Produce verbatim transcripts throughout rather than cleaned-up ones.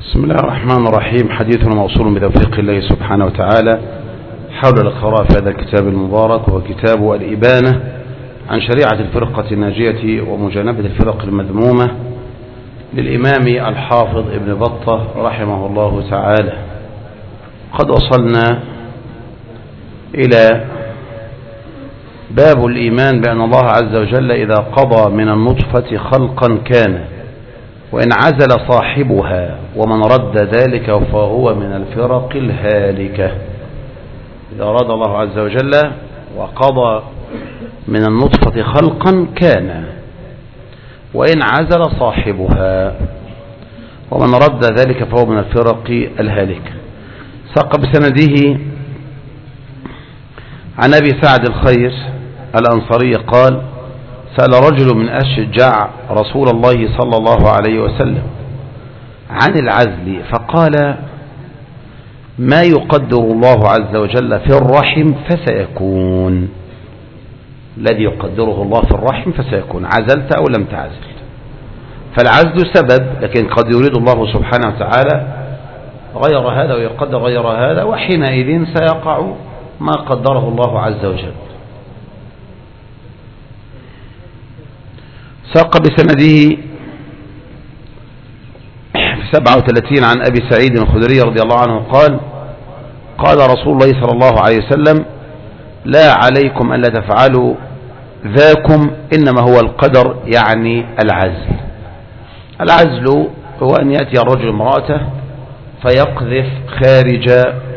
بسم الله الرحمن الرحيم. حديثنا موصول بتوفيق الله سبحانه وتعالى حول القراءة في هذا الكتاب المبارك، وهو كتاب الإبانة عن شريعة الفرقة الناجية ومجانبة الفرق المذمومة للإمام الحافظ ابن بطة رحمه الله تعالى. قد وصلنا إلى باب الإيمان بأن الله عز وجل إذا قضى من النطفة خلقا كان، وإن عزل صاحبها ومن رد ذلك فهو من الفرق الهالكة. إذا أراد الله عز وجل وقضى من النطفة خلقا كان، وإن عزل صاحبها ومن رد ذلك فهو من الفرق الهالكة. ساق بسنده عن أبي سعد الخير الأنصاري قال: سأل رجل من أشجع رسول الله صلى الله عليه وسلم عن العزل فقال: ما يقدر الله عز وجل في الرحم فسيكون. الذي يقدره الله في الرحم فسيكون، عزلت أو لم تعزل. فالعزل سبب، لكن قد يريد الله سبحانه وتعالى غير هذا ويقدر غير هذا، وحينئذ سيقع ما قدره الله عز وجل. ساق بسنده في سبعة وثلاثين عن أبي سعيد الخدري رضي الله عنه قال: قال رسول الله صلى الله عليه وسلم: لا عليكم ألا تفعلوا ذاكم، إنما هو القدر، يعني العزل. العزل هو أن يأتي الرجل امرأته فيقذف خارج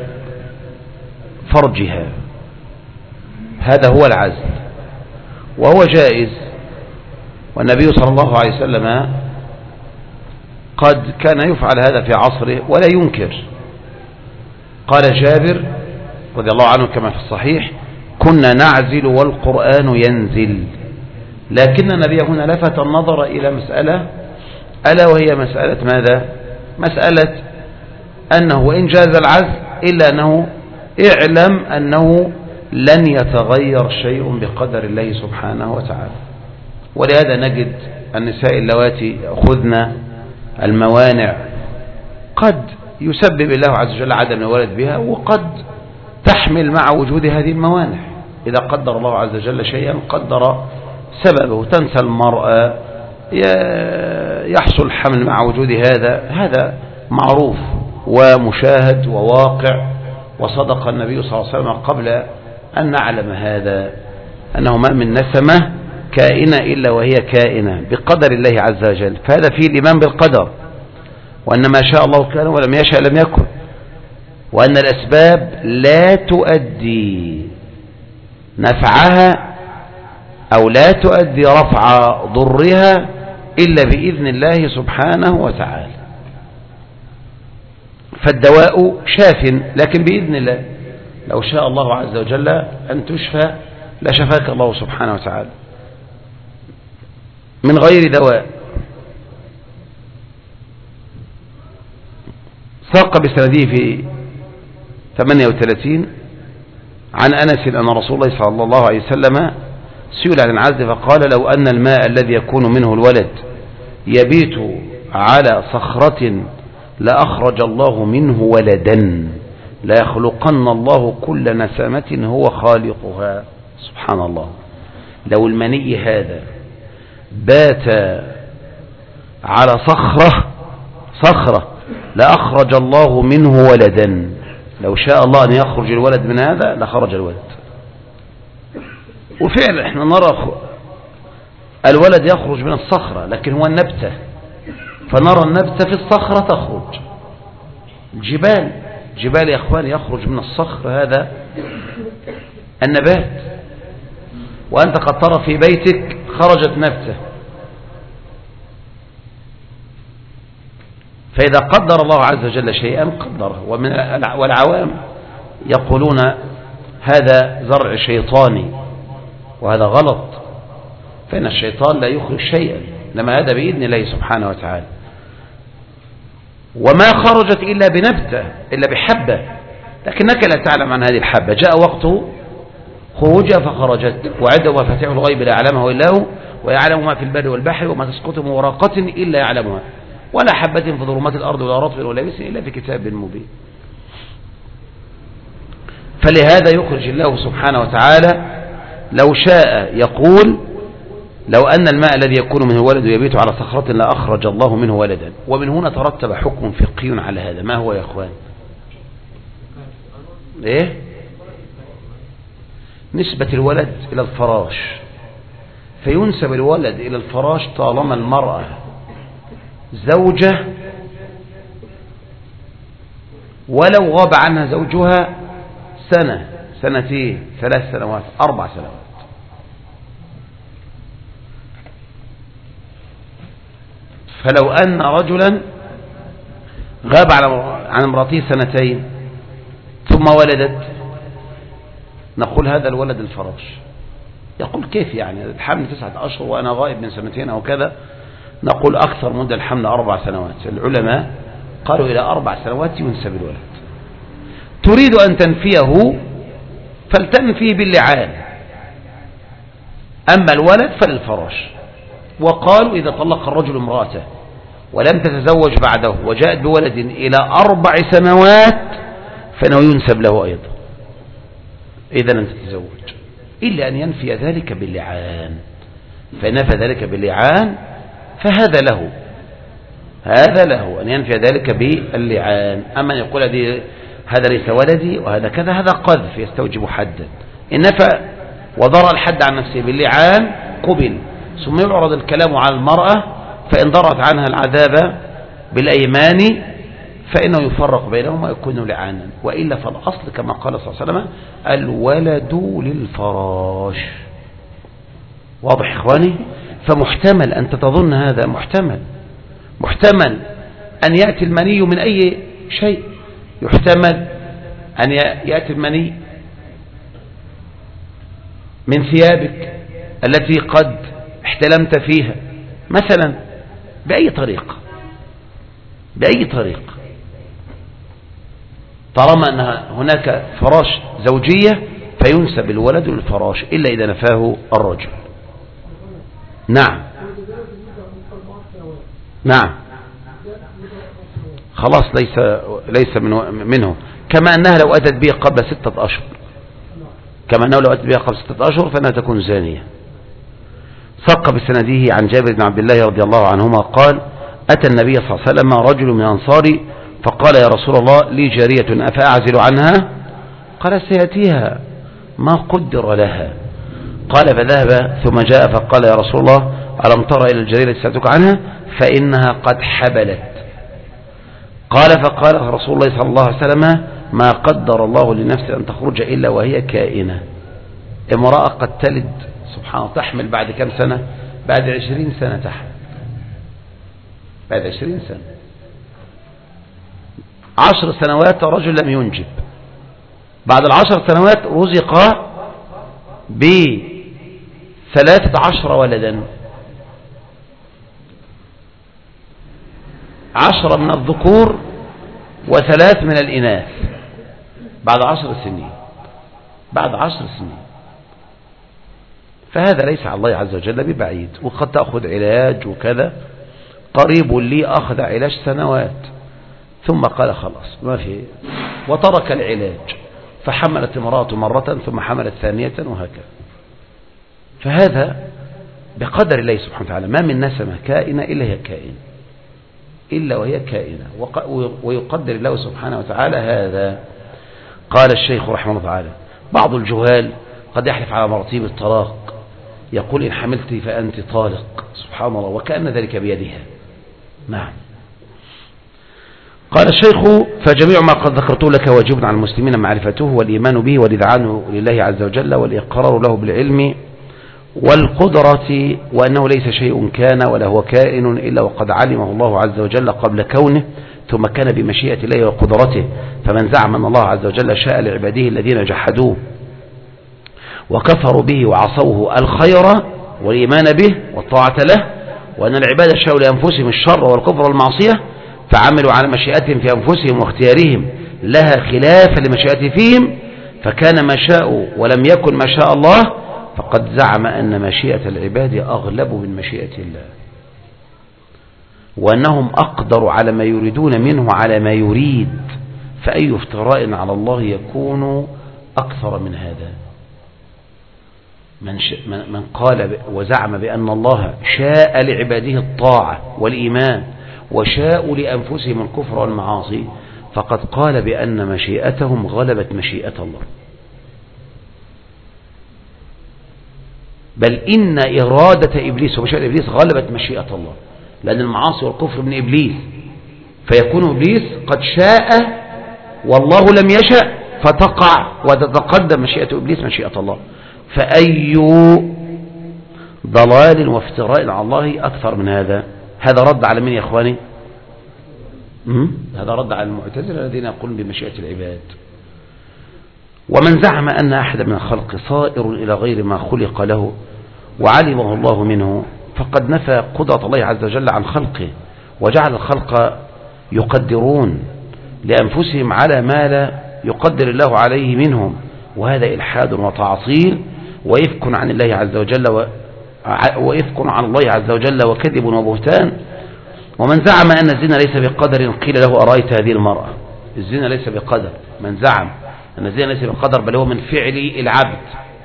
فرجها، هذا هو العزل، وهو جائز. والنبي صلى الله عليه وسلم قد كان يفعل هذا في عصره ولا ينكر. قال جابر رضي الله عنه كما في الصحيح: كنا نعزل والقرآن ينزل. لكن النبي هنا لفت النظر إلى مسألة، ألا وهي مسألة ماذا؟ مسألة أنه وإن جاز العزل إلا أنه اعلم أنه لن يتغير شيء بقدر الله سبحانه وتعالى. ولهذا نجد النساء اللواتي يأخذن الموانع قد يسبب الله عز وجل عدم الولد بها، وقد تحمل مع وجود هذه الموانع. إذا قدر الله عز وجل شيئا قدر سببه، تنسى المرأة، يحصل حمل مع وجود هذا، هذا معروف ومشاهد وواقع. وصدق النبي صلى الله عليه وسلم قبل أن نعلم هذا، أنه ما من نسمة كائنة إلا وهي كائنة بقدر الله عز وجل. فهذا فيه الإيمان بالقدر، وأن ما شاء الله كان ولم يشاء لم يكن، وأن الأسباب لا تؤدي نفعها أو لا تؤدي رفع ضرها إلا بإذن الله سبحانه وتعالى. فالدواء شاف لكن بإذن الله، لو شاء الله عز وجل أن تشفى لشفاك الله سبحانه وتعالى من غير دواء. ساق بسنده في ثمانية وثلاثين عن أنس أن رسول الله صلى الله عليه وسلم سئل عن العزل فقال: لو أن الماء الذي يكون منه الولد يبيت على صخرة لأخرج الله منه ولدا، لا يخلقن الله كل نسمة هو خالقها. سبحان الله، لو المني هذا بات على صخرة صخرة لأخرج الله منه ولدا. لو شاء الله أن يخرج الولد من هذا لخرج الولد. وفعلا احنا نرى الولد يخرج من الصخرة، لكن هو النبتة، فنرى النبتة في الصخرة تخرج. الجبال جبال يا اخوان يخرج من الصخر هذا النبات، وأنت قد ترى في بيتك خرجت نبتة. فإذا قدر الله عز وجل شيئا قدره. ومن والعوام يقولون هذا زرع شيطاني، وهذا غلط، فإن الشيطان لا يخرج شيئا، لما هذا بإذن الله سبحانه وتعالى. وما خرجت إلا بنبتة، إلا بحبة، لكنك لا تعلم عن هذه الحبة. جاء وقت خروجها فخرجت، وعنده مفاتيح الغيب لا يعلمها إلا هو، ويعلم ما في البر والبحر، وما تسقط من ورقة إلا يعلمها. ولا حبة في ظلمات الأرض ولا رطب ولا يابس إلا في كتاب مبين. فلهذا يخرج الله سبحانه وتعالى لو شاء يقول لو أن الماء الذي يكون منه ولد يبيت على صخرة لأخرج الله منه ولدا. ومن هنا ترتب حكم فقهي على هذا. ما هو يا أخوان؟ إيه؟ نسبة الولد إلى الفراش، فينسب الولد إلى الفراش طالما المرأة زوجة ولو غاب عنها زوجها سنة سنتين ثلاث سنوات أربع سنوات. فلو أن رجلا غاب عن امرأته سنتين ثم ولدت، نقول هذا الولد الفراش. يقول كيف يعني الحمل تسعة أشهر وأنا غائب من سنتين أو كذا؟ نقول أكثر مدة الحمل أربع سنوات. العلماء قالوا إلى أربع سنوات ينسب الولد. تريد أن تنفيه فلتنفيه باللعان، أما الولد فللفراش. وقالوا إذا طلق الرجل امرأته ولم تتزوج بعده وجاءت بولد إلى أربع سنوات فإنه ينسب له أيضا إذا لم تتزوج، إلا أن ينفي ذلك باللعان. فنفى ذلك باللعان فهذا له، هذا له أن ينفي ذلك باللعان. أما أن يقول هذا ليس ولدي وهذا كذا، هذا قذف يستوجب حدا. إن نفى وضرى الحد عن نفسه باللعان قبل، ثم يعرض الكلام على المرأة، فإن ضرت عنها العذاب بالأيمان فإنه يفرق بينهما ويكون لعانا، وإلا فالأصل كما قال صلى الله عليه وسلم الولد للفراش. واضح إخواني؟ فمحتمل أن تظن هذا، محتمل محتمل أن يأتي المني من أي شيء، يحتمل أن يأتي المني من ثيابك التي قد احتلمت فيها مثلا، بأي طريقة بأي طريقة طالما أن هناك فراش زوجية فينسب الولد للفراش إلا إذا نفاه الرجل. نعم نعم خلاص ليس ليس منه، كما أنها لو أتت به قبل ستة أشهر، كما أنه لو أتت به قبل ستة أشهر فإنها تكون زانية. ساق بسنده عن جابر بن عبد الله رضي الله عنهما قال أتى النبي صلى الله عليه وسلم رجل من أنصار فقال يا رسول الله لي جارية أفأعزل عنها؟ قال سيأتيها ما قدر لها. قال فذهب ثم جاء فقال يا رسول الله ألم ترى إلى الجارية التي سألتك عنها فإنها قد حبلت؟ قال فقال رسول الله صلى الله عليه وسلم ما قدر الله لنفسه أن تخرج إلا وهي كائنة. امرأة قد تلد سبحان الله تحمل بعد كم سنة؟ بعد عشرين سنة تحمل، بعد عشرين سنة. عشر سنوات رجل لم ينجب، بعد العشر سنوات رزق بثلاثة عشر ولدا، عشرة من الذكور وثلاث من الإناث بعد عشر سنين، بعد عشر سنين. فهذا ليس على الله عز وجل ببعيد. وقد تأخذ علاج وكذا، قريب لي أخذ علاج سنوات ثم قال خلاص ما في، وترك العلاج، فحملت امرأة مرة ثم حملت ثانية وهكذا. فهذا بقدر الله سبحانه وتعالى، ما من نسمة كائنة إلا هي كائنة، إلا وهي كائنة، ويقدر الله سبحانه وتعالى هذا. قال الشيخ رحمه الله تعالى بعض الجهال قد يحلف على مرتين الطلاق يقول إن حملت فأنت طالق، سبحان الله، وكأن ذلك بيدها. نعم. قال الشيخ فجميع ما قد ذكرته لك واجب على المسلمين معرفته والإيمان به والإذعان لله عز وجل والإقرار له بالعلم والقدرة، وأنه ليس شيء كان ولا هو كائن إلا وقد علمه الله عز وجل قبل كونه، ثم كان بمشيئة الله وقدرته. فمن زعم أن الله عز وجل شاء لعباده الذين جحدوه وكفروا به وعصوه الخير والإيمان به والطاعة له، وأن العباد شاءوا لأنفسهم الشر والكفر والمعصية فعملوا على مشيئتهم في أنفسهم واختيارهم لها خلافا لمشيئته فيهم، فكان ما شاءوا ولم يكن ما شاء الله، فقد زعم أن مشيئة العباد أغلب من مشيئة الله. وأنهم أقدر على ما يريدون منه على ما يريد، فأي افتراء على الله يكون أكثر من هذا؟ من, من قال وزعم بأن الله شاء لعباده الطاعة والإيمان وشاءوا لأنفسهم الكفر والمعاصي فقد قال بأن مشيئتهم غلبت مشيئة الله، بل إن إرادة إبليس ومشيئة إبليس غلبت مشيئة الله، لأن المعاصي والكفر من إبليس، فيكون إبليس قد شاء والله لم يشأ فتقع وتتقدم مشيئة إبليس مشيئة الله. فأي ضلال وافتراء على الله أكثر من هذا؟ هذا رد على من يا إخواني؟ هذا رد على المعتزلة الذين يقولون بمشيئة العباد. ومن زعم أن أحد من الخلق صائر إلى غير ما خلق له وعلمه الله منه فقد نفى قدرة الله عز وجل عن خلقه، وجعل الخلق يقدرون لأنفسهم على ما لا يقدر الله عليه منهم، وهذا إلحاد وتعطيل وإفك عن الله عز وجل و... وإفك عن الله عز وجل وكذب وبهتان. ومن زعم أن الزنا ليس بقدر قيل له أرأيت هذه المرأة. الزنا ليس بقدر، من زعم أن الزنا ليس بقدر بل هو من فعل العبد.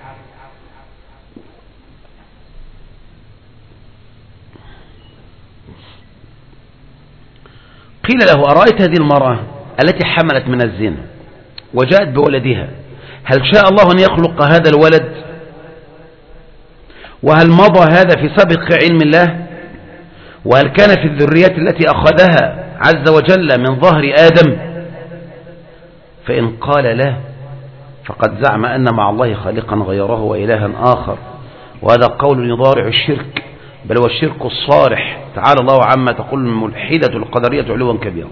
قيل له أرأيت هذه المرأة التي حملت من الزنا وجاءت بولدها، هل شاء الله أن يخلق هذا الولد؟ وهل مضى هذا في سابق علم الله؟ وهل كان في الذريات التي أخذها عز وجل من ظهر آدم؟ فإن قال لا فقد زعم أن مع الله خالقا غيره وإلها آخر، وهذا قول يضارع الشرك، بل هو الشرك الصارح، تعالى الله عما تقول الملحدة القدرية علوا كبيرا.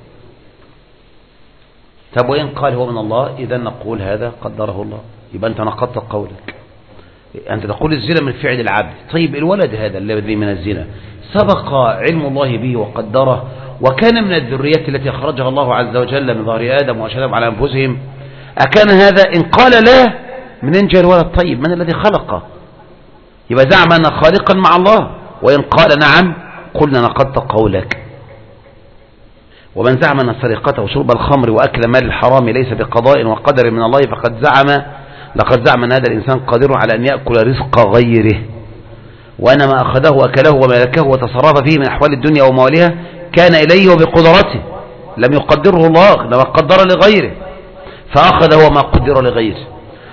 طب وإن قال هو من الله إذا نقول هذا قدره الله، يبقى أنت نقضت قولك، أنت تقول الزنا من فعل العبد. طيب الولد هذا الذي من الزنا سبق علم الله به وقدره وكان من الذريات التي أخرجها الله عز وجل من ظهر آدم وأشهدهم على أنفسهم، أكان هذا؟ إن قال لا منين جاء الولد؟ طيب من الذي خلقه؟ يبقى زعم أن خالقا مع الله، وإن قال نعم قلنا نقضت قولك. ومن زعم أن سرقته وشرب الخمر وأكل مال الحرام ليس بقضاء وقدر من الله فقد زعم لقد زعم أن هذا الإنسان قادر على أن يأكل رزق غيره، وأن ما أخذه وأكله وملكه وتصرف فيه من أحوال الدنيا ومواليها كان إليه وبقدرته، لم يقدره الله، لما قدر لغيره فأخذ هو ما قدر لغيره.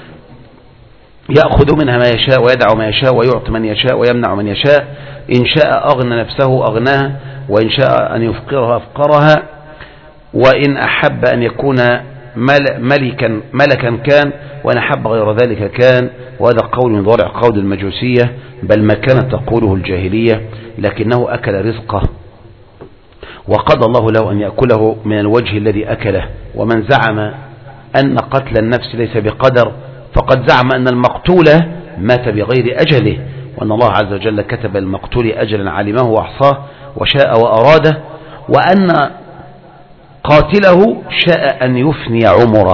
يأخذ منها ما يشاء ويدع ما يشاء ويعطي من يشاء ويمنع من يشاء، إن شاء أغنى نفسه أغناها وإن شاء أن يفقرها أفقرها، وإن أحب أن يكون ملكا ملكا كان وإن أحب غير ذلك كان. وهذا قول يضارع قول المجوسية، بل ما كانت تقوله الجاهلية، لكنه أكل رزقه وقضى الله له أن يأكله من الوجه الذي أكله. ومن زعم أن قتل النفس ليس بقدر فقد زعم أن المقتول مات بغير أجله، وأن الله عز وجل كتب المقتول أجلا علمه وأحصاه وشاء وأراده، وأن قاتله شاء أن يفني عمره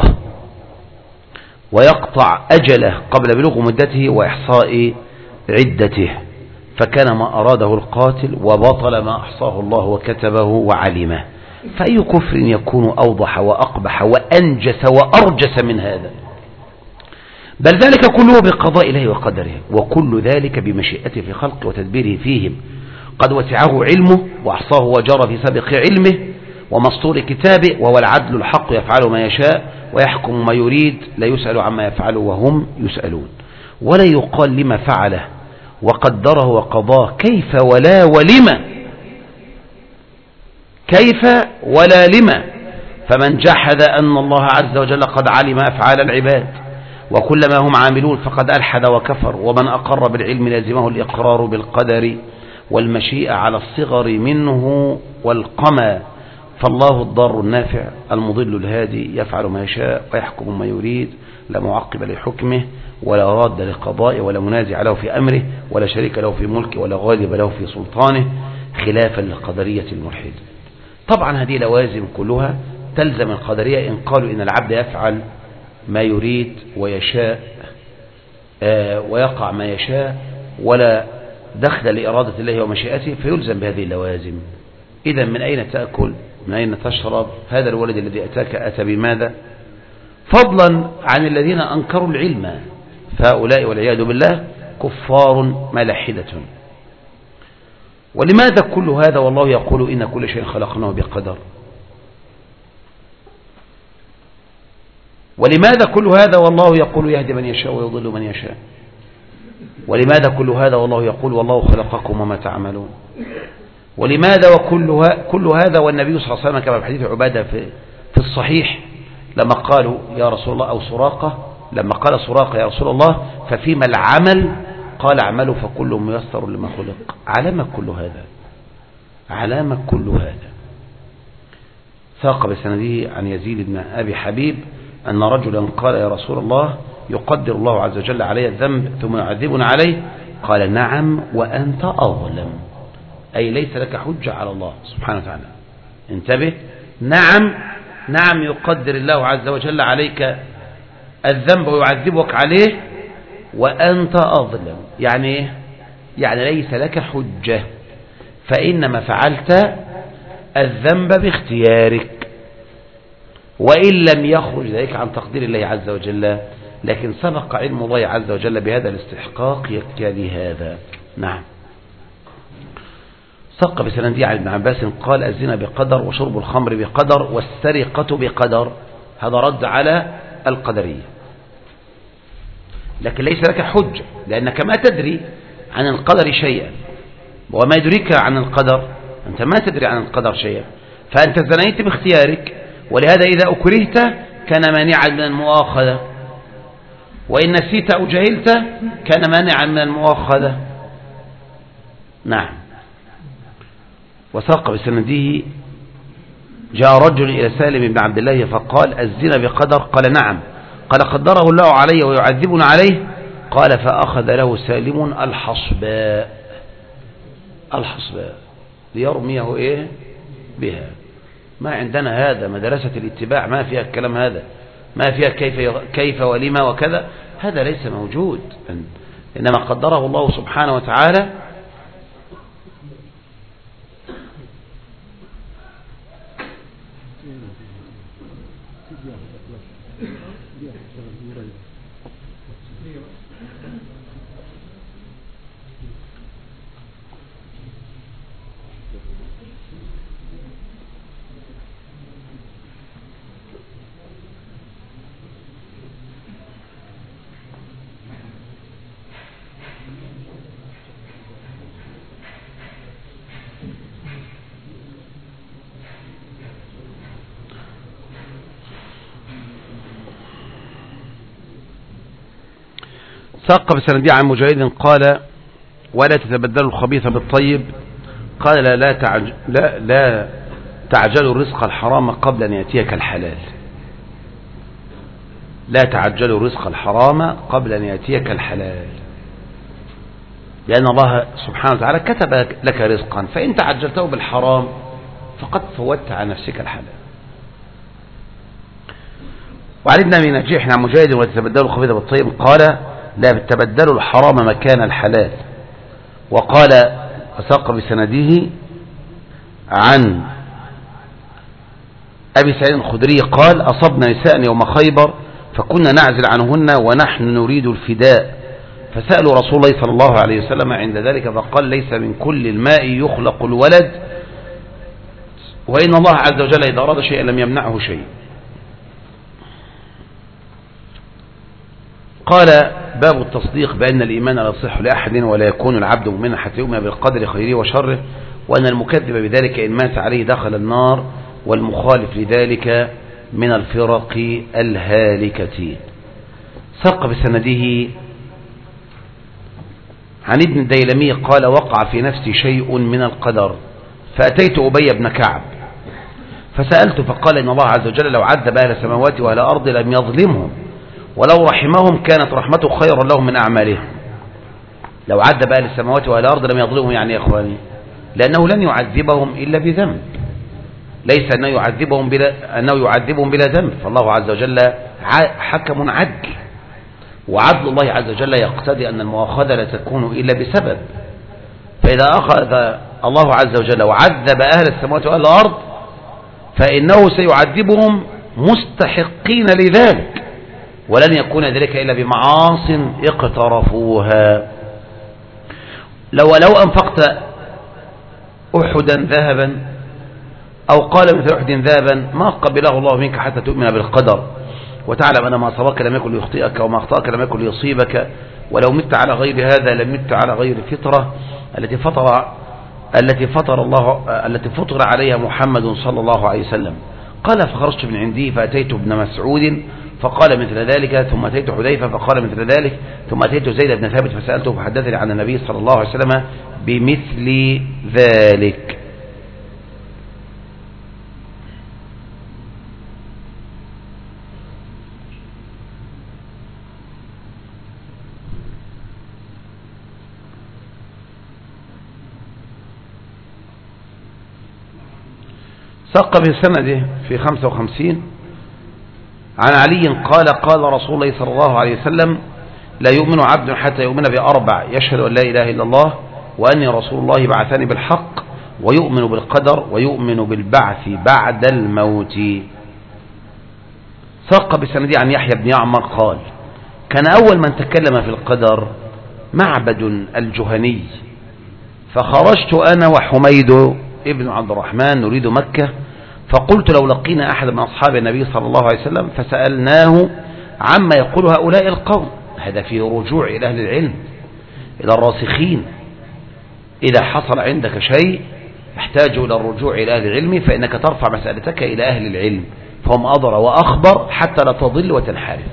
ويقطع أجله قبل بلوغ مدته وإحصاء عدته، فكان ما أراده القاتل وبطل ما أحصاه الله وكتبه وعلمه. فأي كفر يكون أوضح وأقبح وأنجس وأرجس من هذا؟ بل ذلك كله بقضاء الله وقدره، وكل ذلك بمشيئته في خلقه وتدبيره فيهم، قد وسعه علمه وأحصاه وجرى في سابق علمه ومسطور كتابه، وهو العدل الحق يفعل ما يشاء ويحكم ما يريد، لا يسأل عما يفعله وهم يسألون. ولا يقال لما فعله وقدره وقضاه كيف ولا ولما، كيف ولا لما. فمن جحد أن الله عز وجل قد علم أفعال العباد وكل ما هم عاملون فقد ألحد وكفر، ومن أقر بالعلم لازمه الإقرار بالقدر والمشيئة على الصغر منه والقمى. فالله الضار النافع المضل الهادي يفعل ما يشاء ويحكم ما يريد، لا معقب لحكمه ولا راد لقضائه ولا منازع له في أمره ولا شريك له في ملكه ولا غالب له في سلطانه، خلافا للقدرية الملحد. طبعا هذه لوازم كلها تلزم القدرية إن قالوا إن العبد يفعل ما يريد ويشاء آه ويقع ما يشاء ولا دخل لإرادة الله ومشيئته، فيلزم بهذه اللوازم. إذا من أين تأكل؟ من أين تشرب؟ هذا الولد الذي أتاك أتى بماذا؟ فضلا عن الذين أنكروا العلم، فهؤلاء والعياذ بالله كفار ملحدة. ولماذا كل هذا والله يقول إن كل شيء خلقناه بقدر؟ ولماذا كل هذا والله يقول يهدي من يشاء ويضل من يشاء؟ ولماذا كل هذا والله يقول والله خلقكم وما تعملون؟ ولماذا وكل كل هذا والنبي صلى الله عليه وسلم كما في حديث عبادة في في الصحيح لما قالوا يا رسول الله، أو سراقة لما قال سراقة يا رسول الله ففيما العمل؟ قال اعملوا فكل ميسر لما خلق. علامة كل هذا، علامة كل هذا. ساق بسنده عن يزيد بن أبي حبيب أن رجلا قال يا رسول الله يقدر الله عز وجل علي الذنب ثم يعذبنا عليه؟ قال نعم وأنت أظلم، أي ليس لك حجة على الله سبحانه وتعالى. انتبه، نعم نعم يقدر الله عز وجل عليك الذنب ويعذبك عليه وأنت أظلم، يعني يعني ليس لك حجة، فإنما فعلت الذنب باختيارك، وإن لم يخرج ذلك عن تقدير الله عز وجل، لكن سبق علم الله عز وجل بهذا الاستحقاق يكتضي هذا. نعم. سق بسندي عن ابن عباس قال الزنا بقدر وشرب الخمر بقدر والسرقة بقدر. هذا رد على القدرية، لكن ليس لك حجة لأنك ما تدري عن القدر شيئا، وما يدريك عن القدر؟ أنت ما تدري عن القدر شيئا، فأنت زنيت باختيارك، ولهذا إذا أكرهت كان مانعا من المؤاخذة، وإن نسيت أو جهلت كان مانعا من المؤاخذة. نعم. وساق بسنده جاء رجل إلى سالم بن عبد الله فقال الزنا بقدر؟ قال نعم. قال قدره الله علي ويعذبنا عليه؟ قال فأخذ له سالم الحصباء، الحصباء ليرميه إيه بها. ما عندنا هذا، مدرسة الاتباع ما فيها الكلام هذا، ما فيها كيف كيف ولما وكذا، هذا ليس موجود، إنما قدره الله سبحانه وتعالى. ساق بسندي عن مجاهد قال ولا تتبدلوا الخبيث بالطيب؟ قال لا, لا, تعج لا, لا تعجلوا الرزق الحرام قبل أن يأتيك الحلال. لا تعجلوا الرزق الحرام قبل أن يأتيك الحلال، لأن الله سبحانه وتعالى كتب لك رزقا، فإن تعجلته بالحرام فقد فوتت عن نفسك الحلال. وعن ابن أبي نجيح عن مجاهد ولا تتبدلوا الخبيث بالطيب قال لا تبدلوا الحرام مكان الحلال. وقال وساق بسنده عن أبي سعيد الخدري قال أصبنا نساء يوم خيبر فكنا نعزل عنهن ونحن نريد الفداء، فسألوا رسول الله صلى الله عليه وسلم عند ذلك فقال ليس من كل الماء يخلق الولد، وإن الله عز وجل إذا أراد شيئا لم يمنعه شيء. قال باب التصديق بأن الإيمان لا يصح لأحد ولا يكون العبد مؤمنا حتى يؤمن بالقدر خيره وشره، وأن المكذب بذلك إن مات عليه دخل النار، والمخالف لذلك من الفرق الهالكة. ساق بسنده عن ابن الديلمي قال وقع في نفسي شيء من القدر فأتيت أبي بن كعب فسألت فقال إن الله عز وجل لو عذب أهل السماوات وأهل الأرض لم يظلمهم، ولو رحمهم كانت رحمته خيرا لهم من أعمالهم. لو عذب أهل السماوات وأهل الأرض لم يظلمهم، يعني يا إخواني لأنه لن يعذبهم إلا بذنب، ليس أنه يعذبهم بلا, أنه يعذبهم بلا ذنب، فالله عز وجل حكم عدل، وعدل الله عز وجل يقتضي أن المؤاخذة لا تكون إلا بسبب، فإذا أخذ الله عز وجل وعذب أهل السماوات وأهل الأرض فإنه سيعذبهم مستحقين لذلك، ولن يكون ذلك إلا بمعاص اقترفوها. لو لو أنفقت أحدا ذهبا أو قال مثل أحد ذهبا ما قبله الله منك حتى تؤمن بالقدر وتعلم أن ما أصابك لم يكن ليخطئك وما أخطأك لم يكن ليصيبك، ولو مت على غير هذا لم مت على غير الفطرة التي فطر التي فطر الله التي فطر عليها محمد صلى الله عليه وسلم. قال فخرجت من عندي فأتيت ابن مسعود فقال مثل ذلك، ثم أتيت حذيفة فقال مثل ذلك، ثم أتيت زيد بن ثابت فسألته فحدثني عن النبي صلى الله عليه وسلم بمثل ذلك. ساق بسنده في خمسة وخمسين عن علي قال قال رسول الله صلى الله عليه وسلم لا يؤمن عبد حتى يؤمن بأربع: يشهد أن لا إله إلا الله وأني رسول الله بعثني بالحق ويؤمن بالقدر ويؤمن بالبعث بعد الموت. ساق بسنده عن يحيى بن يعمر قال كان أول من تكلم في القدر معبد الجهني، فخرجت أنا وحميد ابن عبد الرحمن نريد مكة، فقلت لو لقينا أحد من أصحاب النبي صلى الله عليه وسلم فسألناه عما يقول هؤلاء القوم. هذا فيه رجوع إلى أهل العلم، إلى الراسخين. إذا حصل عندك شيء يحتاج إلى الرجوع إلى أهل العلم فإنك ترفع مسألتك إلى أهل العلم فهم أضر وأخبر حتى لا تضل وتنحرف.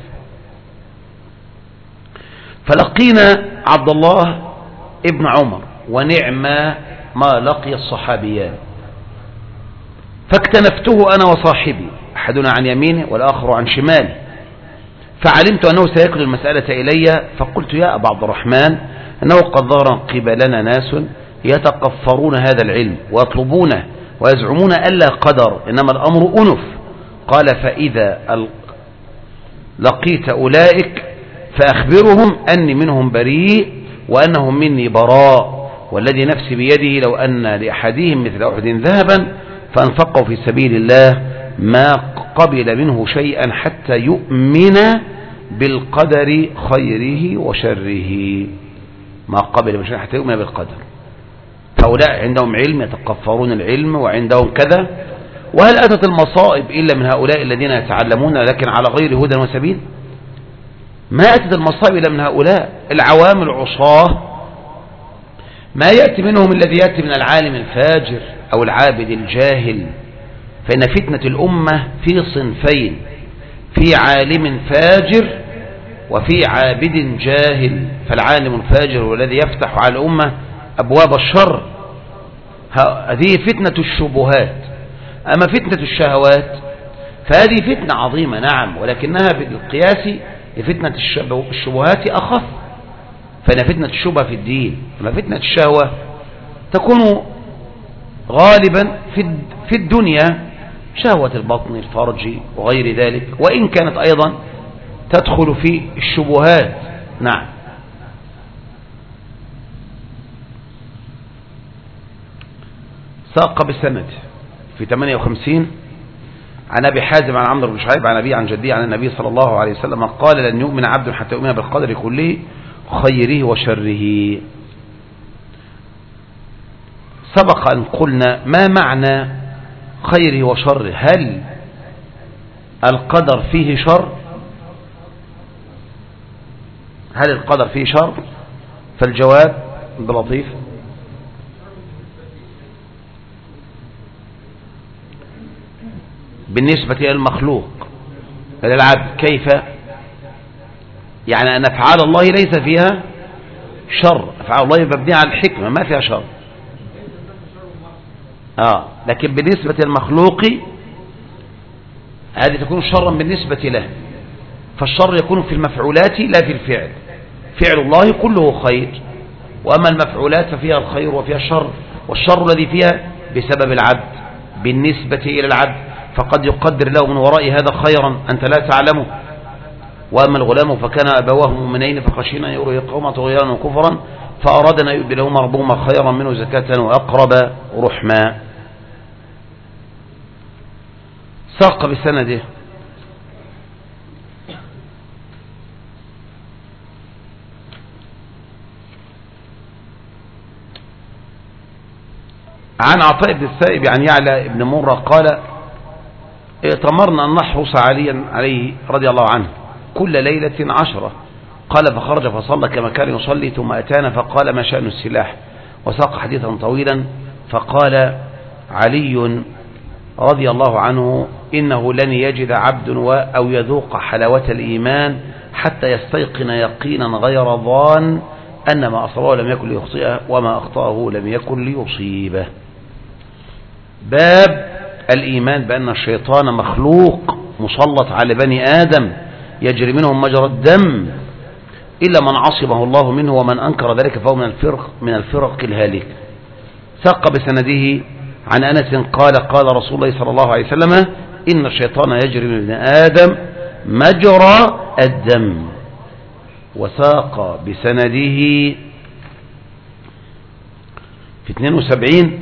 فلقينا عبد الله ابن عمر ونعم ما لقي الصحابيان، فاكتنفته أنا وصاحبي أحدنا عن يمينه والآخر عن شماله، فعلمت أنه سيكل المسألة إلي، فقلت يا أبا عبد الرحمن أنه قد ظهر قبلنا ناس يتقفرون هذا العلم ويطلبونه ويزعمون ألا قدر إنما الأمر أنف. قال فإذا لقيت أولئك فأخبرهم أني منهم بريء وأنهم مني براء، والذي نفسي بيده لو أن لأحدهم مثل أحد ذهبا فأنفقه في سبيل الله ما قبل منه شيئا حتى يؤمن بالقدر خيره وشره. ما قبل منه شيئا حتى يؤمن بالقدر. فهؤلاء عندهم علم يتقفرون العلم وعندهم كذا. وهل أتت المصائب إلا من هؤلاء الذين يتعلمون لكن على غير هدى وسبيل؟ ما أتت المصائب إلا من هؤلاء العوام العصاه، ما يأتي منهم الذي يأتي من العالم الفاجر أو العابد الجاهل. فإن فتنة الأمة في صنفين: في عالم فاجر وفي عابد جاهل. فالعالم الفاجر هو الذي يفتح على الأمة أبواب الشر، هذه فتنة الشبهات. أما فتنة الشهوات فهذه فتنة عظيمة نعم، ولكنها بالقياس لفتنة الشبهات أخف. فإن فتنة الشبهة في الدين، أما فتنة الشهوة تكون غالبا في الدنيا، شهوة البطن الفرج وغير ذلك، وإن كانت أيضا تدخل في الشبهات. نعم. ساق بالسند في ثمانية وخمسين عن أبي حازم عن عمرو بن شعيب عن أبي عن جدي عن النبي صلى الله عليه وسلم قال لن يؤمن عبد حتى يؤمن بالقدر كله خيره وشره. سبق أن قلنا ما معنى خيره وشره؟ هل القدر فيه شر؟ هل القدر فيه شر؟ فالجواب بلطيف بالنسبة إلى المخلوق إلى العبد. كيف؟ يعني أن أفعال الله ليس فيها شر، أفعال الله مبنية على الحكمة ما فيها شر. آه لكن بالنسبة للمخلوق هذه تكون شرا بالنسبة له، فالشر يكون في المفعولات لا في الفعل. فعل الله كله خير، وأما المفعولات ففيها الخير وفيها الشر، والشر الذي فيها بسبب العبد بالنسبة إلى العبد، فقد يقدر له من وراء هذا خيرا أنت لا تعلمه. وأما الغلام فكان أبواه مؤمنين فخشينا أن يرهقهما طغيانا وكفرا فأراد أن يبدلهما ربهما خيرا منه زكاة وأقرب رحما. ساق بسنده عن عطاء بن السائب عن يعلى بن مرة قال ائتمرنا أن نحرس عليا عليه رضي الله عنه كل ليلة عشرة. قال فخرج فصلى كما كان يصلي ثم أتانا فقال ما شأن السلاح، وساق حديثا طويلا. فقال علي رضي الله عنه إنه لن يجد عبد أو يذوق حلاوة الإيمان حتى يستيقن يقينا غير ضان أن ما أصابه لم يكن ليخطئه وما أخطأه لم يكن ليصيبه. باب الإيمان بأن الشيطان مخلوق مسلط على بني آدم يجري منهم مجرى الدم إلا من عصمه الله منه، ومن أنكر ذلك فهو من الفرق من الفرق الهالك. ساق بسنده عن أنس قال قال رسول الله صلى الله عليه وسلم إن الشيطان يجري من ابن آدم مجرى الدم. وساق بسنده في اثنين وسبعين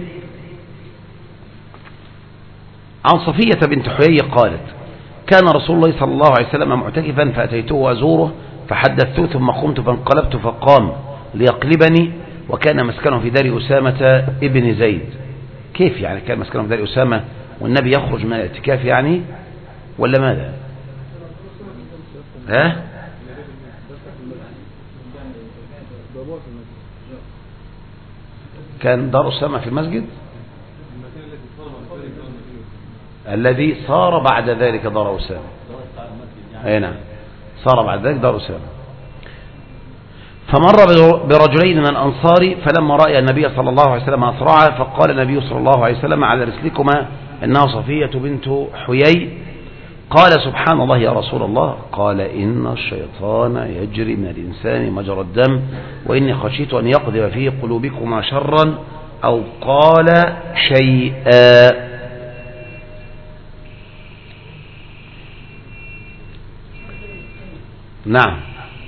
عن صفية بنت حيي قالت كان رسول الله صلى الله عليه وسلم معتكفا فأتيته أزوره فحدثته ثم قمت فانقلبت فقام ليقلبني وكان مسكنه في دار أسامة ابن زيد. كيف يعني كان مسكنه في دار أسامة والنبي يخرج من الاعتكاف يعني ولا ماذا؟ ها؟ كان دار أسامة في المسجد الذي صار بعد ذلك دار أسامة. أي نعم صار بعد ذلك دار أسامة. فمر برجلين من الأنصار فلما رأى النبي صلى الله عليه وسلم أسرعا فقال النبي صلى الله عليه وسلم على رسلكما إنها صفية بنت حيي. قال سبحان الله يا رسول الله. قال إن الشيطان يجري من الإنسان مجرى الدم وإني خشيت أن يقذف في قلوبكما شرا أو قال شيئا. نعم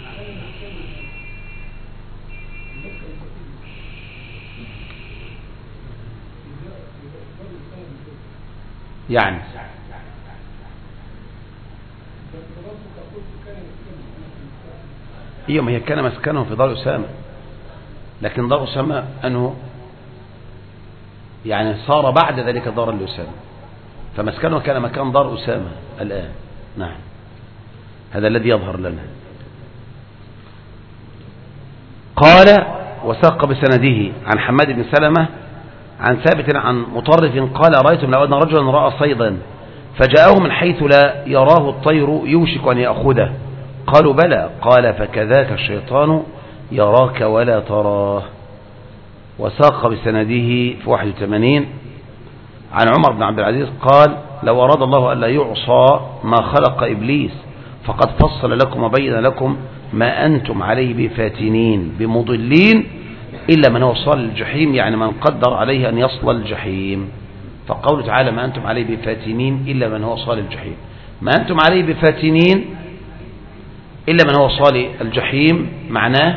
يعني ايوه ما هي كان مسكنه في دار أسامة، لكن دار أسامة أنه يعني صار بعد ذلك دارا لأسامة، فمسكنه كان مكان دار أسامة الآن. نعم هذا الذي يظهر لنا. قال وساق بسنده عن حماد بن سلمة عن ثابت عن مطرف قال رأيتم لو أن رجلا رأى صيدا فجاءه من حيث لا يراه الطير يوشك أن يأخذه قالوا بلى قال فكذاك الشيطان يراك ولا تراه. وساق بسنده في واحد وثمانين عن عمر بن عبد العزيز قال لو أراد الله ألا يعصى ما خلق إبليس فقد فصل لكم وبين لكم ما أنتم عليه بفاتنين بمضلين إلا من هو صال الجحيم، يعني من قدر عليه أن يصل الجحيم. فقوله تعالى ما أنتم عليه بفاتنين إلا من هو صال الجحيم، ما أنتم عليه بفاتنين إلا من هو صال الجحيم معناه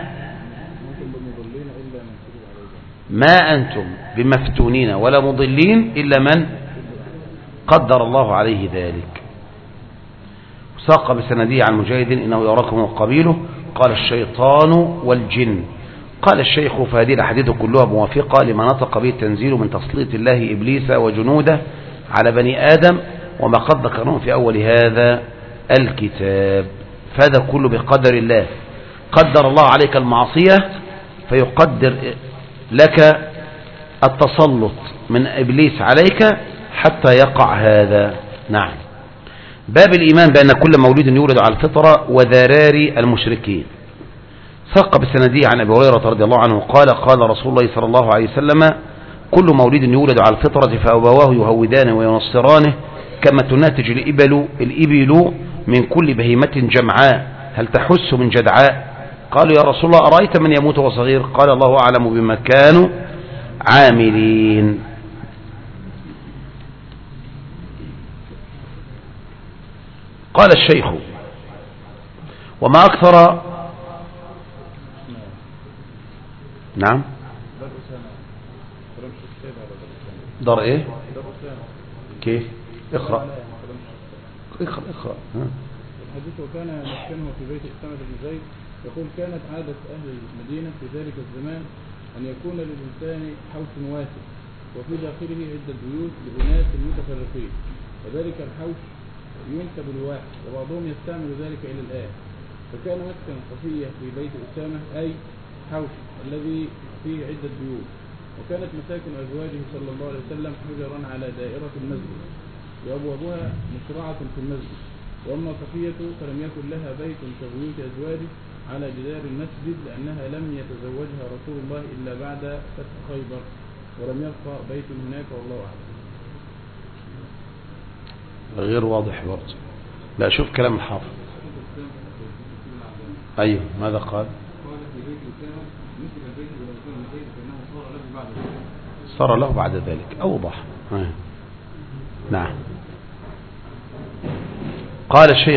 ما أنتم بمفتونين ولا مضلين إلا من قدر الله عليه ذلك. ساق بسنديه عن مجاهد إنه يراكم وقبيله قال الشيطان والجن. قال الشيخ فهذه الأحاديث كلها موافقة لما نطق به التنزيل من تسليط الله إبليس وجنوده على بني آدم وما قد ذكرناه في أول هذا الكتاب. فهذا كله بقدر الله. قدر الله عليك المعصية فيقدر لك التسلط من إبليس عليك حتى يقع هذا. نعم. باب الإيمان بأن كل مولود يولد على الفطرة وذراري المشركين. ساق بسنديه عن أبي هريرة رضي الله عنه قال قال رسول الله صلى الله عليه وسلم كل مولود يولد على الفطرة فأبواه يهودانه وينصرانه كما تناتج الإبل الإبل من كل بهيمة جمعاء هل تحس من جدعاء. قالوا يا رسول الله أرأيت من يموت وصغير قال الله أعلم بما كانوا عاملين. قال الشيخ وما أكثر نعم. دار ايه؟ كيف؟ اقرأ اقرأ اقرأ. الحديث وكان مسكنه في بيت أسامة بن زيد. يقول كانت عادة أهل المدينة في ذلك الزمان أن يكون للإنسان حوش واسع وفي داخله عدة بيوت لأناس متفرقين، وذلك الحوش ينسب لواحد وبعضهم يستعمل ذلك إلى الآن. فكان مسكن صفية في بيت أسامة أي حوش الذي فيه عدة بيوت. وكانت مساكن أزواجه صلى الله عليه وسلم حجرا على دائرة المسجد وأبوابها مشرعة في المسجد. وأما صفية فلم يكن لها بيت كبيوت أزواجه على جدار المسجد لأنها لم يتزوجها رسول الله إلا بعد فتح خيبر، ولم يبقى بيت هناك والله أعلم. غير واضح برضه. لا شوف كلام الحافظ. أيوه ماذا قال؟ صار له بعد ذلك أوضح. نعم. قال الشيخ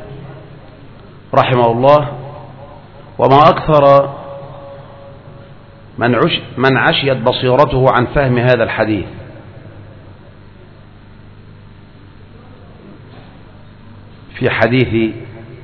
رحمه الله: وما أكثر من, عش من عشيت بصيرته عن فهم هذا الحديث. في حديث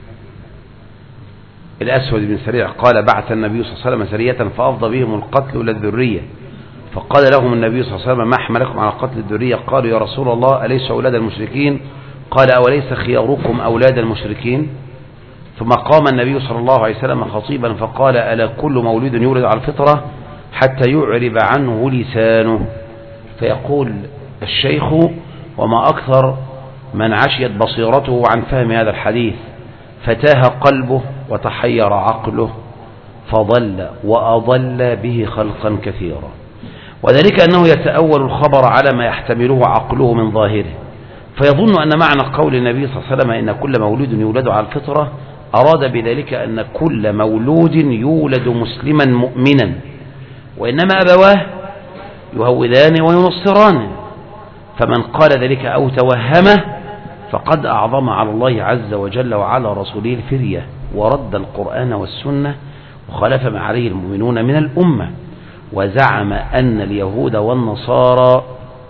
الأسود بن سريع قال: بعث النبي صلى الله عليه وسلم سرية فأفضى بهم القتل إلى الذرية، فقال لهم النبي صلى الله عليه وسلم: ما حملكم على قتل الذرية؟ قالوا: يا رسول الله أليس أولاد المشركين؟ قال: أوليس خياركم أولاد المشركين؟ ثم قام النبي صلى الله عليه وسلم خطيبا فقال: ألا كل مولود يولد على الفطرة حتى يعرب عنه لسانه؟ فيقول الشيخ: وما أكثر من عشيت بصيرته عن فهم هذا الحديث فتاه قلبه وتحير عقله فضل وأضل به خلقا كثيرا، وذلك أنه يتأول الخبر على ما يحتمله عقله من ظاهره، فيظن أن معنى قول النبي صلى الله عليه وسلم إن كل مولود يولد على الفطرة أراد بذلك أن كل مولود يولد مسلما مؤمنا، وإنما أبواه يهودان وينصران. فمن قال ذلك أو توهمه فقد أعظم على الله عز وجل وعلى رسوله الفرية، ورد القرآن والسنة وخالف ما عليه المؤمنون من الأمة، وزعم أن اليهود والنصارى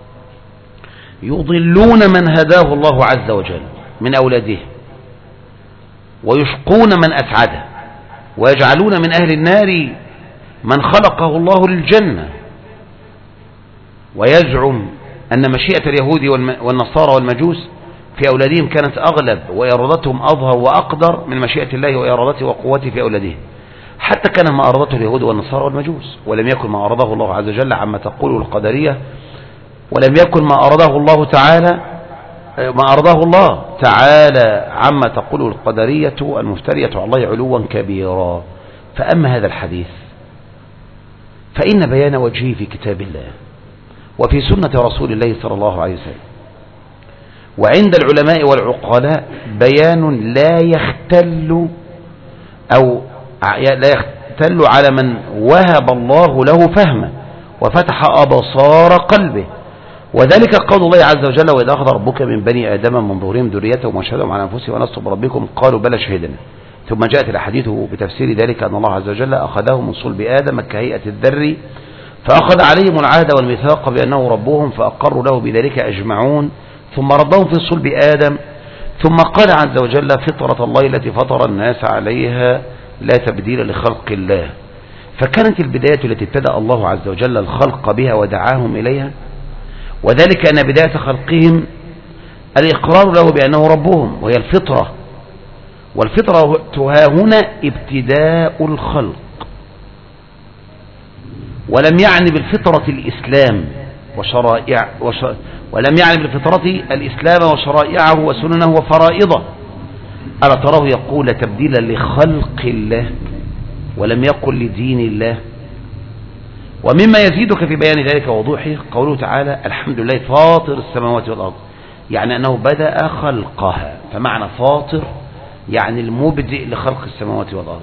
يضلون من هداه الله عز وجل من أولاده ويشقون من أسعده، ويجعلون من أهل النار من خلقه الله للجنة، ويزعم أن مشيئة اليهود والنصارى والمجوس في أولادهم كانت أغلب وإرادتهم أظهر وأقدر من مشيئة الله وإرادته وقوته في أولادهم، حتى كان ما أرادته اليهود والنصارى والمجوس، ولم يكن ما أراده الله عز وجل عما تقوله القدرية، ولم يكن ما أراده الله تعالى ما أرضاه الله تعالى عما تقوله القدرية المفترية على الله علوا كبيرا. فأما هذا الحديث فإن بيان وجهه في كتاب الله وفي سنة رسول الله صلى الله عليه وسلم، وعند العلماء والعقلاء بيان لا يختل أو لا يختل على من وهب الله له فهمه وفتح أبصار قلبه، وذلك قول الله عز وجل: وإذا أخذ ربك من بني آدم من ظهورهم ذريتهم وشهدهم على أنفسهم ونصب ربكم قالوا بلى شهدنا. ثم جاءت الأحاديث بتفسير ذلك أن الله عز وجل أخذهم من صلب آدم كهيئة الذر فأخذ عليهم العهد والميثاق بأنه ربهم فأقروا له بذلك أجمعون، ثم ردهم في صلب آدم، ثم قال عز وجل: فطرة الله التي فطر الناس عليها لا تبديل لخلق الله. فكانت البداية التي ابتدأ الله عز وجل الخلق بها ودعاهم إليها، وذلك أن بداية خلقهم الإقرار له بأنه ربهم وهي الفطرة، والفطرة ها هنا ابتداء الخلق، ولم يعني بالفطرة الإسلام وشرائع وش... ولم يعني بالفطرة الإسلام وشرائعه وسننه وفرائضه. ألا تراه يقول تبديلا لخلق الله ولم يقل لدين الله. ومما يزيدك في بيان ذلك ووضوحه قوله تعالى: الحمد لله فاطر السماوات والأرض، يعني أنه بدأ خلقها، فمعنى فاطر يعني المبدئ لخلق السماوات والأرض.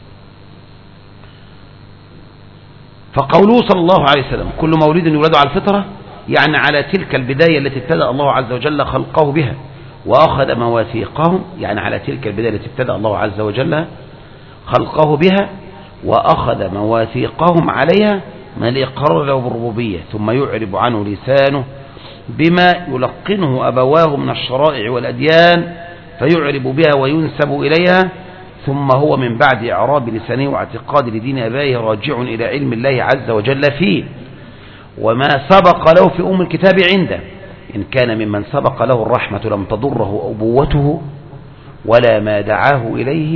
فقوله صلى الله عليه وسلم: كل مولود يولد على الفطرة، يعني على تلك البداية التي ابتدأ الله عز وجل خلقه بها وأخذ مواثيقهم، يعني على تلك البداية التي ابتدأ الله عز وجل خلقه بها وأخذ مواثيقهم عليها من الإقرار له بالربوبية، ثم يعرب عنه لسانه بما يلقنه أبواه من الشرائع والأديان فيعرب بها وينسب إليها، ثم هو من بعد إعراب لسانه واعتقاد لدين أبائه راجع إلى علم الله عز وجل فيه وما سبق له في أم الكتاب عنده، إن كان ممن سبق له الرحمة لم تضره أبوته ولا ما دعاه إليه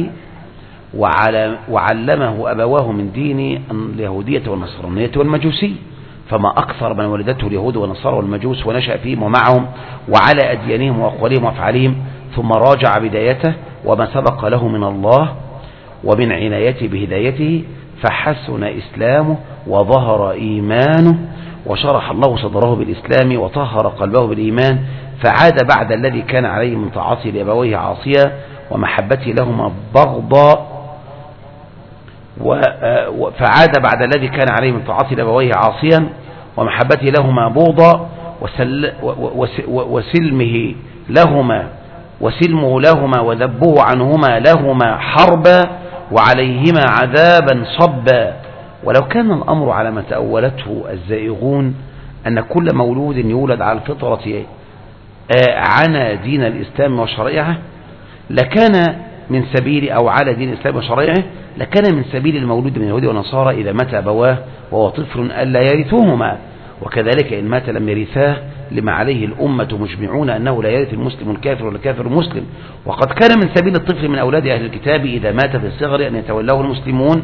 وعلمه أبواه من دين اليهودية والنصرانية والمجوسية، فما أكثر من ولدته اليهود والنصارى والمجوس ونشأ فيهم ومعهم وعلى أديانهم وأقوالهم وأفعالهم، ثم راجع بدايته وما سبق له من الله ومن عنايته بهدايته فحسن إسلامه وظهر إيمانه وشرح الله صدره بالإسلام وطهر قلبه بالإيمان، فعاد بعد الذي كان عليه من تعاصي لأبويه عاصيا ومحبته لهما بغضا فعاد بعد الذي كان عليه من تعاصي لأبويه عاصيا ومحبته لهما بغضا وسل وسلمه لهما وسلمه لهما وذبه عنهما لهما حربا وعليهما عذابا صبا. ولو كان الأمر على ما تأولته الزائغون أن كل مولود يولد على الفطرة عن دين الإسلام وشرائعه لكان من سبيل أو على دين الإسلام وشرائعه لكان من سبيل المولود من اليهود والنصارى إذا مات أبواه وهو طفل ألا يرثوهما، وكذلك إن مات لم يرثاه لما عليه الأمة مجمعون أنه لا يرث المسلم الكافر ولا الكافر المسلم. وقد كان من سبيل الطفل من أولاد أهل الكتاب إذا مات في الصغر أن يتولاه المسلمون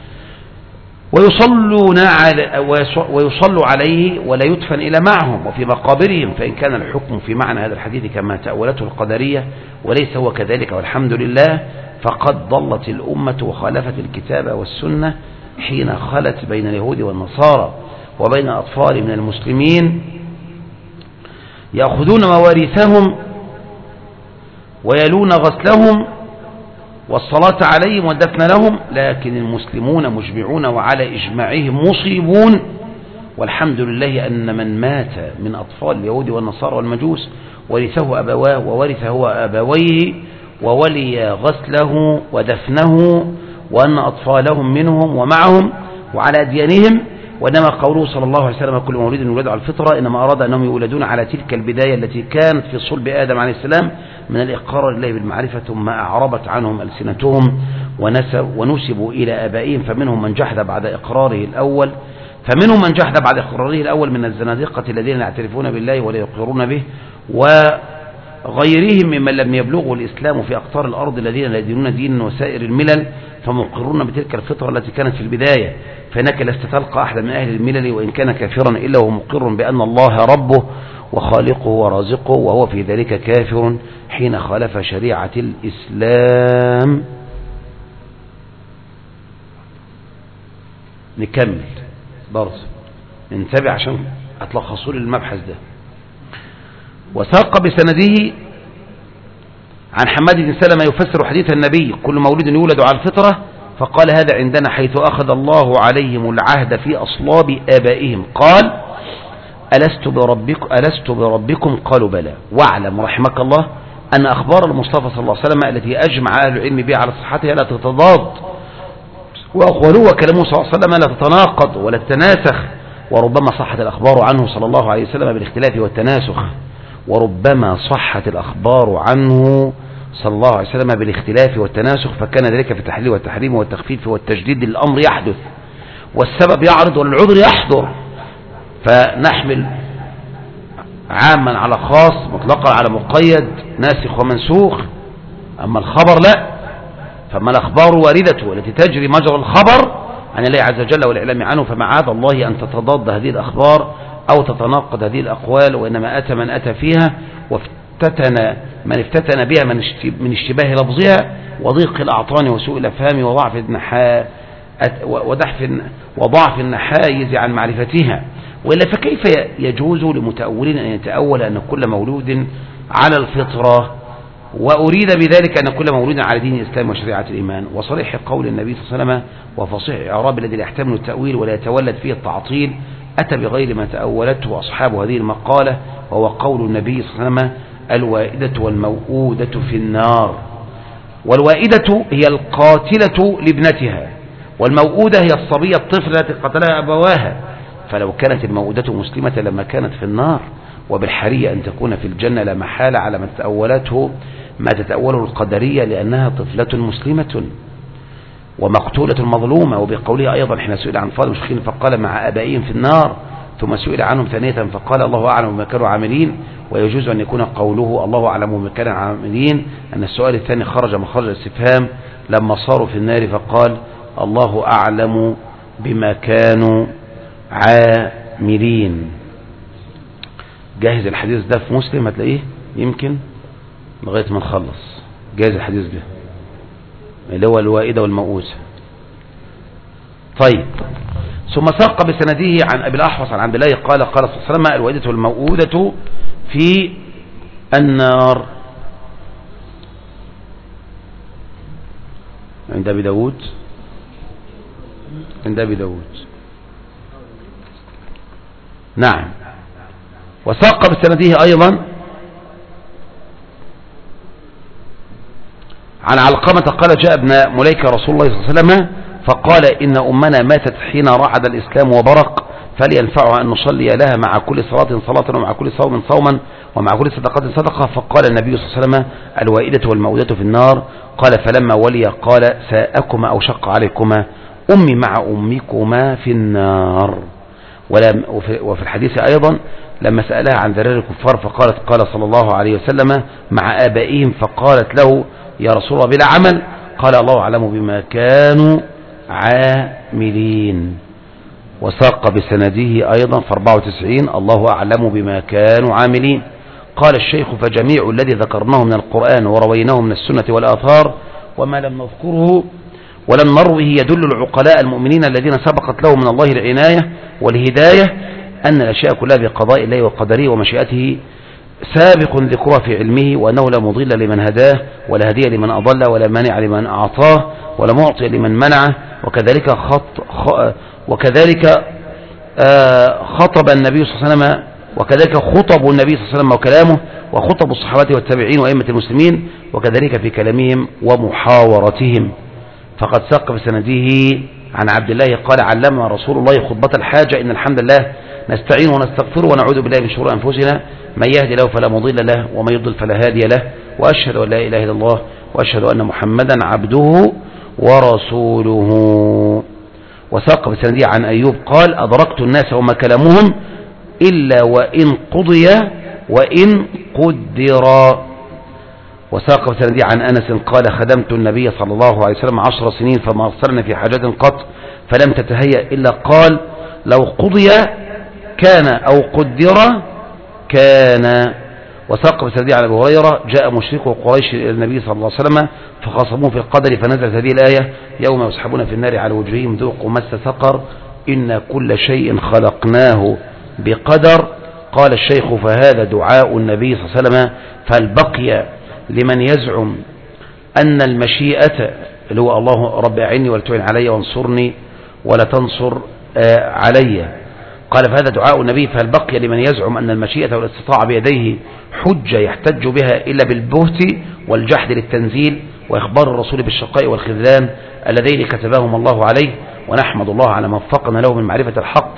ويصلون ويصلوا عليه ولا يدفن إلى معهم وفي مقابرهم، فإن كان الحكم في معنى هذا الحديث كما تأولته القدرية وليس هو كذلك والحمد لله، فقد ضلت الأمة وخالفت الكتاب والسنة حين خلت بين اليهود والنصارى وبين أطفال من المسلمين يأخذون مواريثهم ويلون غسلهم والصلاة عليهم والدفن لهم، لكن المسلمون مجمعون وعلى إجماعهم مصيبون، والحمد لله أن من مات من أطفال اليهود والنصارى والمجوس ورثه أبواه وورث هو أبويه وولي غسله ودفنه، وأن أطفالهم منهم ومعهم وعلى أديانهم، وإنما قوله صلى الله عليه وسلم كل مولود يولد على الفطرة إنما أراد أنهم يولدون على تلك البداية التي كانت في صلب آدم عليه السلام من الإقرار لله بالمعرفة، ثم أعربت عنهم ألسنتهم ونسب ونسبوا إلى آبائهم، فمنهم من جحد بعد إقراره الأول فمنهم من جحد بعد إقراره الأول من الزنادقة الذين يعترفون بالله ولا يقرون به وغيرهم ممن لم يبلغوا الإسلام في أقطار الأرض الذين لا يدينون دين وسائر الملل فمقرون بتلك الفطرة التي كانت في البداية، فإنك لست تلقى أحد من أهل الملل وإن كان كافرا إلا وهو مقر بأن الله ربه وخالقه ورازقه وهو في ذلك كافر حين خالف شريعة الإسلام. نكمل برضه ننتبه عشان أتلخصوا لي المبحث ده. وساق بسنده عن حماد بن سلمة يفسر حديث النبي كل مولود يولد على الفطرة، فقال هذا عندنا حيث أخذ الله عليهم العهد في أصلاب آبائهم، قال ألست بربكم, ألست بربكم قالوا بلى، واعلم رحمك الله أن أخبار المصطفى صلى الله عليه وسلم التي أجمع أهل العلم بها على صحتها لا تتضاد، وأقواله وكلامه صلى الله عليه وسلم لا تتناقض ولا تتناسخ، وربما صحت الأخبار عنه صلى الله عليه وسلم بالاختلاف والتناسخ وربما صحت الأخبار عنه صلى الله عليه وسلم بالاختلاف والتناسخ، فكان ذلك في التحليل والتحريم والتخفيف والتجديد للأمر يحدث والسبب يعرض والعذر يحضر، فنحمل عاما على خاص مطلقا على مقيد ناسخ ومنسوخ. أما الخبر لا، فما الأخبار واردة والتي تجري مجرى الخبر عن الله عز وجل والإعلام عنه، فمعاذ الله أن تتضاد هذه الأخبار أو تتناقض هذه الأقوال، وإنما أتى من أتى فيها وافتتن من افتتن بها من اشتباه لفظها وضيق الأعطان وسوء الأفهام وضعف النحاء وضعف وضعف النحايز عن معرفتها، وإلا فكيف يجوز لمتأولين أن يتأول أن كل مولود على الفطرة، وأريد بذلك أن كل مولود على دين الإسلام وشريعة الإيمان. وصريح قول النبي صلى الله عليه وسلم وفصيح إعراب الذي لا يحتمل التأويل ولا يتولد فيه التعطيل أتى بغير ما تأولته أصحاب هذه المقالة، وهو قول النبي صلى الله عليه وسلم الوائدة والموؤودة في النار، والوائدة هي القاتلة لابنتها، والموؤودة هي الصبية الطفل التي قتلها أبواها، فلو كانت الموؤودة مسلمة لما كانت في النار، وبالحري أن تكون في الجنة لا محالة على ما تتأولته ما تتأوله القدرية، لأنها طفلة مسلمة ومقتولة مظلومة. وبقوله أيضا حين سئل عن فضل المشركين فقال مع آبائهم في النار، ثم سئل عنهم ثانية فقال الله أعلم بما كانوا عاملين. ويجوز أن يكون قوله الله أعلم بما كانوا عاملين أن السؤال الثاني خرج مخرج الاستفهام لما صاروا في النار، فقال الله أعلم بما كانوا عاملين. جاهز الحديث ده في مسلم هتلاقيه يمكن لغاية ما نخلص. جاهز الحديث ده اللي هو الوائدة والمؤوسة. طيب، ثم ساق بسنده عن أبي الأحوص عن عبد الله قال قال صلى الله عليه وسلم الوائدة والمؤودة في النار. عند أبي داود عند أبي داود نعم. وساق بسنده أيضا عن علقمة قال جاء ابن مليكة رسول الله صلى الله عليه وسلم فقال إن أمنا ماتت حين رعد الإسلام وبرق، فلينفعها أن نصلي لها مع كل صلاة صلاة ومع كل صوم صوما ومع كل صدقة صدقة. فقال النبي صلى الله عليه وسلم الوائدة والموءودة في النار. قال فلما ولي قال ساءكما أو شق عليكما أمي مع أمكما في النار. وفي الحديث أيضا لما سألها عن ذرار الكفار فقالت قال صلى الله عليه وسلم مع آبائهم، فقالت له يا رسول الله بلا عمل؟ قال الله أعلم بما كانوا عاملين. وساق بسنده أيضا في أربعة وتسعين الله أعلم بما كانوا عاملين. قال الشيخ فجميع الذي ذكرناه من القرآن ورويناه من السنة والآثار وما لم نذكره ولم نروه يدل العقلاء المؤمنين الذين سبقت لهم من الله العناية والهداية أن الأشياء كلها بقضاء الله وقدره ومشيئته سابق ذكرها في علمه، وأنه لا مضل لمن هداه ولا هدي لمن أضل ولا مانع لمن أعطاه ولا معطي لمن منعه. وكذلك خط خ وكذلك آه خطب النبي صلى الله عليه وسلم وكذلك خطب النبي صلى الله عليه وسلم وكلامه وخطب الصحابة والتابعين وأئمة المسلمين، وكذلك في كلامهم ومحاورتهم. فقد ساق بسنده عن عبد الله قال علمنا رسول الله خطبة الحاجة إن الحمد لله نستعين ونستغفر ونعوذ بالله من شرور أنفسنا من يهدي له فلا مضل له ومن يضلل فلا هادي له، وأشهد أن لا إله إلا الله وأشهد أن محمدا عبده ورسوله. وساق بسنده عن أيوب قال أدركت الناس وما كلامهم إلا وإن قضي وإن قدر. وساق بسنده عن أنس قال خدمت النبي صلى الله عليه وسلم عشر سنين فما أصرنا في حاجات قط فلم تتهيأ إلا قال لو قضي كان أو قدر كان. وساق بسنده عن أبي هريرة جاء مشركو قريش إلى النبي صلى الله عليه وسلم فخاصموه في القدر فنزلت هذه الآية يوم يسحبون في النار على وجوههم ذوقوا مس سقر إن كل شيء خلقناه بقدر. قال الشيخ فهذا دعاء النبي صلى الله عليه وسلم، فالبقي لمن يزعم أن المشيئة اللي هو الله رب أعني ولا تعن علي وانصرني ولا تنصر علي. قال فهذا دعاء النبي، فهل بقي لمن يزعم أن المشيئة والاستطاعة بيديه حجة يحتج بها إلا بالبهت والجحد للتنزيل وإخبار الرسول بالشقاء والخذلان اللذين كتباهم الله عليه. ونحمد الله على ما وفقنا له من معرفة الحق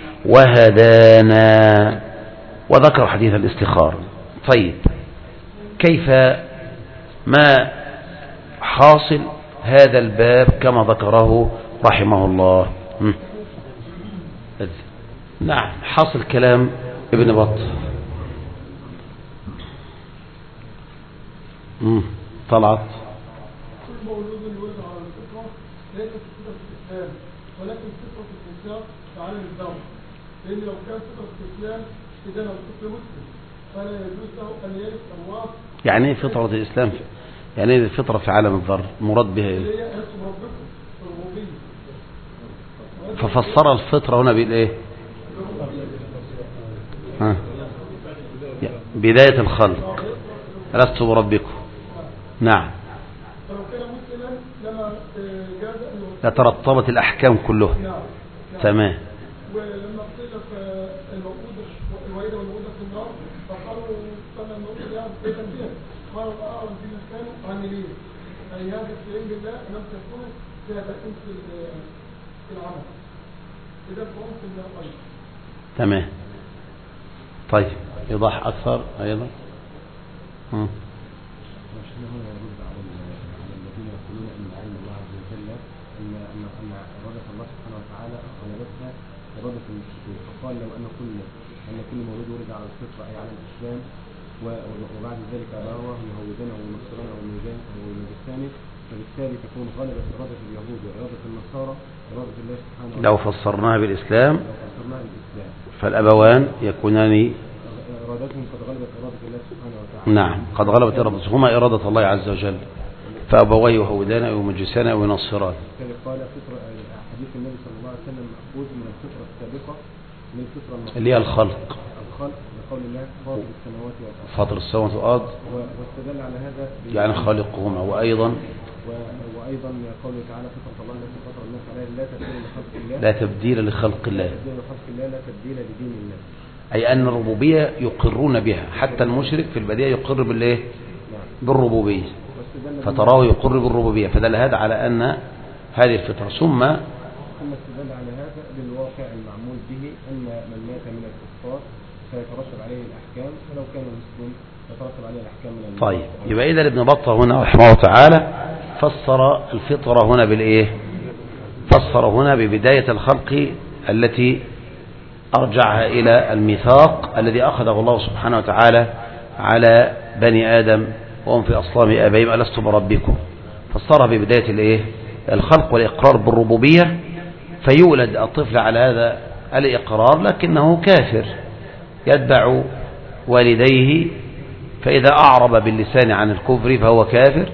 وهدانا. وذكر حديث الاستخارة. طيب، كيف ما حاصل هذا الباب كما ذكره رحمه الله؟ م. نعم، حاصل كلام ابن بطة. امم طلعت كل مولود يولد على الفطرة ليست فطرة الإسلام ولكن فطرة الإنسان تعالى الدم، لأن لو كان فطرة الإسلام إذا لو الطفل مسلم فلا يجوز له أن يرث أموات. يعني ايه فطرة الإسلام؟ يعني ايه الفطرة في عالم الذر؟ مراد بها ايه؟ هي اسم ربكم الربوبية. ففسر الفطرة هنا بالايه؟ ها بداية الخلق لست بربكم. نعم، فلو كان مسلما لما جاز لترتبت الأحكام كلها. نعم. تمام. ولما قيل الموءودة الوائدة والموءودة في النار فقالوا سمى الموءودة يعني بيتا بها، قالوا أعلم بما كانوا عاملين، أي هذا استعين بالله لم تكونوا فيها تأكيد في العمل إذا فهمت إنها أيضا. تمام. طيب يوضح أكثر أيضا. مم. يقولون ان علم الله عز وجل ان ان ان اراده الله سبحانه وتعالى غلبتها اراده المشركين، فقال لو ان كل ان كل مولود ولد على الفطره اي على الاسلام وبعد ذلك ابواه يهودانه وينصرانه او يمجسانه، فبالتالي تكون غلبت اراده اليهود واراده النصارى اراده الله سبحانه وتعالى. لو فسرناها بالاسلام لو فسرناها بالاسلام فالابوان يكونان ارادتهم قد غلبت اراده الله سبحانه وتعالى. نعم قد غلبت ارادتهما اراده الله عز وجل، فأبويه يهودان أو يمجسان أو ينصران. قال فطرة حديث النبي صلى الله عليه وسلم مأخوذ من الفطرة السابقة من الفطرة اللي هي الخلق الخلق لقول الله فاطر السماوات والأرض فاطر السماوات والأرض واستدل على هذا يعني خالقهما. وأيضا وأيضا قوله تعالى فطرة الله التي فطر الناس عليها لا تبديل لخلق الله لا تبديل لخلق الله لا تبديل لخلق الله لا تبديل لدين الله، أي أن الربوبية يقرون بها، حتى المشرك في البداية يقر بالإيه؟ بالربوبية، فتراه يقر بالربوبية، فدل هذا على أن هذه الفطرة. ثم ثم استدل على هذا بالواقع المعمول به أن من مات من الكفار سيترتب عليه الأحكام، ولو كان مسلم يترتب عليه الأحكام من المسلم. طيب يبقى إذا ابن بطة هنا رحمه الله تعالى فسر الفطرة هنا بالإيه؟ فسر هنا ببداية الخلق التي أرجعها إلى الميثاق الذي أخذه الله سبحانه وتعالى على بني آدم وهم في أصلاب آبائهم ألست بربكم، فسرها ببداية الإيه؟ الخلق والإقرار بالربوبية، فيولد الطفل على هذا الإقرار لكنه كافر يتبع والديه، فإذا أعرب باللسان عن الكفر فهو كافر،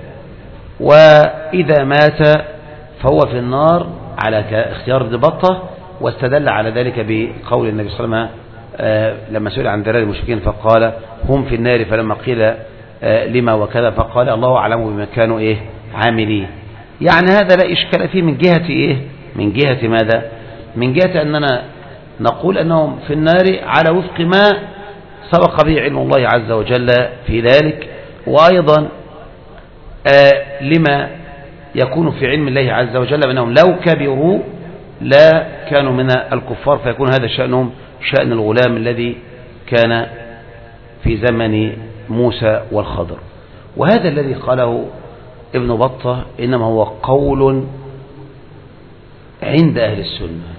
وإذا مات فهو في النار على اختيار ابن بطة. واستدل على ذلك بقول النبي صلى الله عليه وسلم لما سئل عن ذرار المشركين فقال هم في النار، فلما قيل لما وكذا فقال الله أعلم بما كانوا إيه عاملين. يعني هذا لا إشكال فيه من جهة إيه؟ من جهة ماذا؟ من جهة أننا نقول أنهم في النار على وفق ما سبق به علم الله عز وجل في ذلك، وأيضا آه لما يكون في علم الله عز وجل بأنهم لو كبروا لا كانوا من الكفار، فيكون هذا شأنهم شأن الغلام الذي كان في زمن موسى والخضر. وهذا الذي قاله ابن بطة إنما هو قول عند أهل السنة،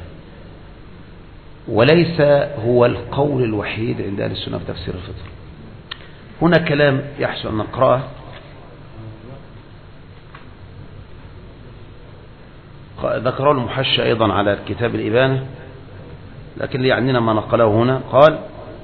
وليس هو القول الوحيد عند أهل السنة في تفسير الفطر. هنا كلام يحسن أن نقرأه ذكره المحشى أيضا على كتاب الإبانة، لكن ليعنينا ما نقله هنا. قال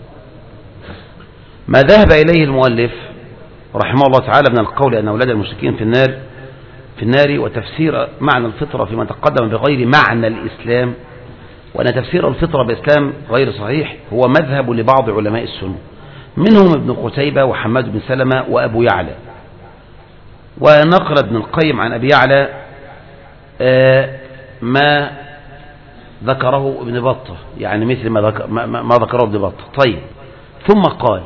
ما ذهب إليه المؤلف رحمه الله تعالى من القول أن أولاد المشركين في النار في النار وتفسير معنى الفطرة فيما تقدم بغير معنى الإسلام، وأن تفسير الفطرة بالإسلام غير صحيح، هو مذهب لبعض علماء السنة منهم ابن قتيبة وحماد بن سلمة وأبو يعلى. ونقل ابن القيم عن أبي يعلى ما ذكره ابن بطة، يعني مثل ما, ذكر ما, ما ذكره ابن بطة. طيب ثم قال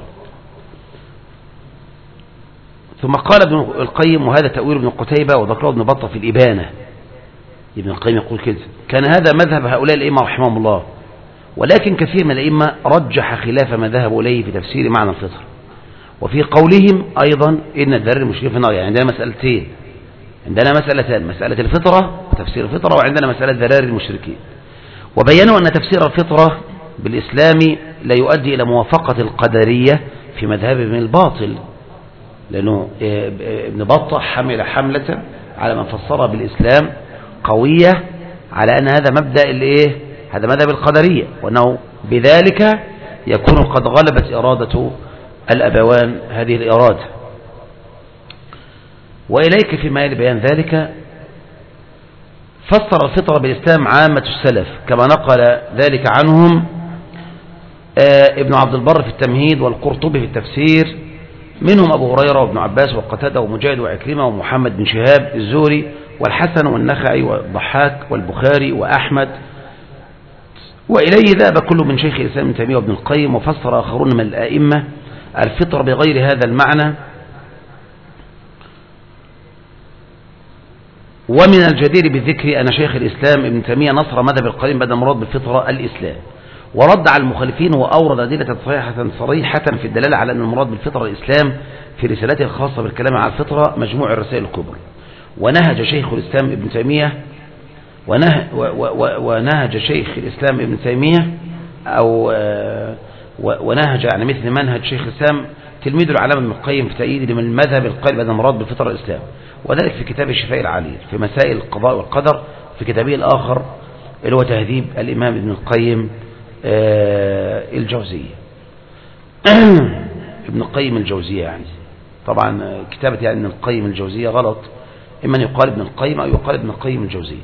ثم قال ابن القيم وهذا تأويل ابن قتيبة وذكره ابن بطة في الإبانة. ابن القيم يقول كده كان هذا مذهب هؤلاء الأئمة رحمهم الله، ولكن كثير من الأئمة رجح خلاف ما ذهبوا إليه في تفسير معنى الفطر. وفي قولهم أيضا إن الذر المشركين في النار، يعني عندنا مسألتين، عندنا مسألتان، مسألة الفطرة وتفسير الفطرة، وعندنا مسألة ذرار المشركين. وبينوا أن تفسير الفطرة بالإسلام لا يؤدي إلى موافقة القدرية في مذهبهم الباطل، لأنه ابن بطة حمل حملة على من فسرها بالإسلام قوية على أن هذا مبدأ الإيه؟ هذا مذهب القدرية، وأنه بذلك يكون قد غلبت إرادة الأبوان هذه الإرادة. وإليك في مال بيان ذلك فسر الفطرة بالإسلام عامة السلف كما نقل ذلك عنهم ابن عبد البر في التمهيد والقرطبي في التفسير، منهم أبو هريرة وابن عباس وقتادة ومجاهد وعكرمة ومحمد بن شهاب الزهري والحسن والنخعي والضحاك والبخاري وأحمد. وإليه ذهب كل من شيخ الإسلام ابن تيمية وابن القيم، وفسر آخرون من الأئمة الفطر بغير هذا المعنى، ومن الجدير بالذكر أن شيخ الإسلام ابن تيمية نصر مذهب القديم بدل المراد بالفطرة الإسلام، ورد على المخالفين وأورد أدلة صريحة صريحة في الدلالة على أن المراد بالفطرة الإسلام في رسالته الخاصة بالكلام على الفطرة مجموع الرسائل الكبرى. ونهج شيخ الإسلام ابن تيمية ونه ونهج شيخ الإسلام ابن تيمية أو ونهج يعني مثل منهج شيخ الإسلام تلميذ العلامة ابن القيم في تأييد من المذهب القائل بأن المراد بالفطرة الإسلام، وذلك في كتاب الشفاء العليل في مسائل القضاء والقدر، في كتابه الآخر اللي هو تهذيب الإمام ابن القيم الجوزية ابن القيم الجوزية يعني طبعا كتابة يعني ابن القيم الجوزية غلط، إما يقال ابن القيم أو يقال ابن القيم الجوزية.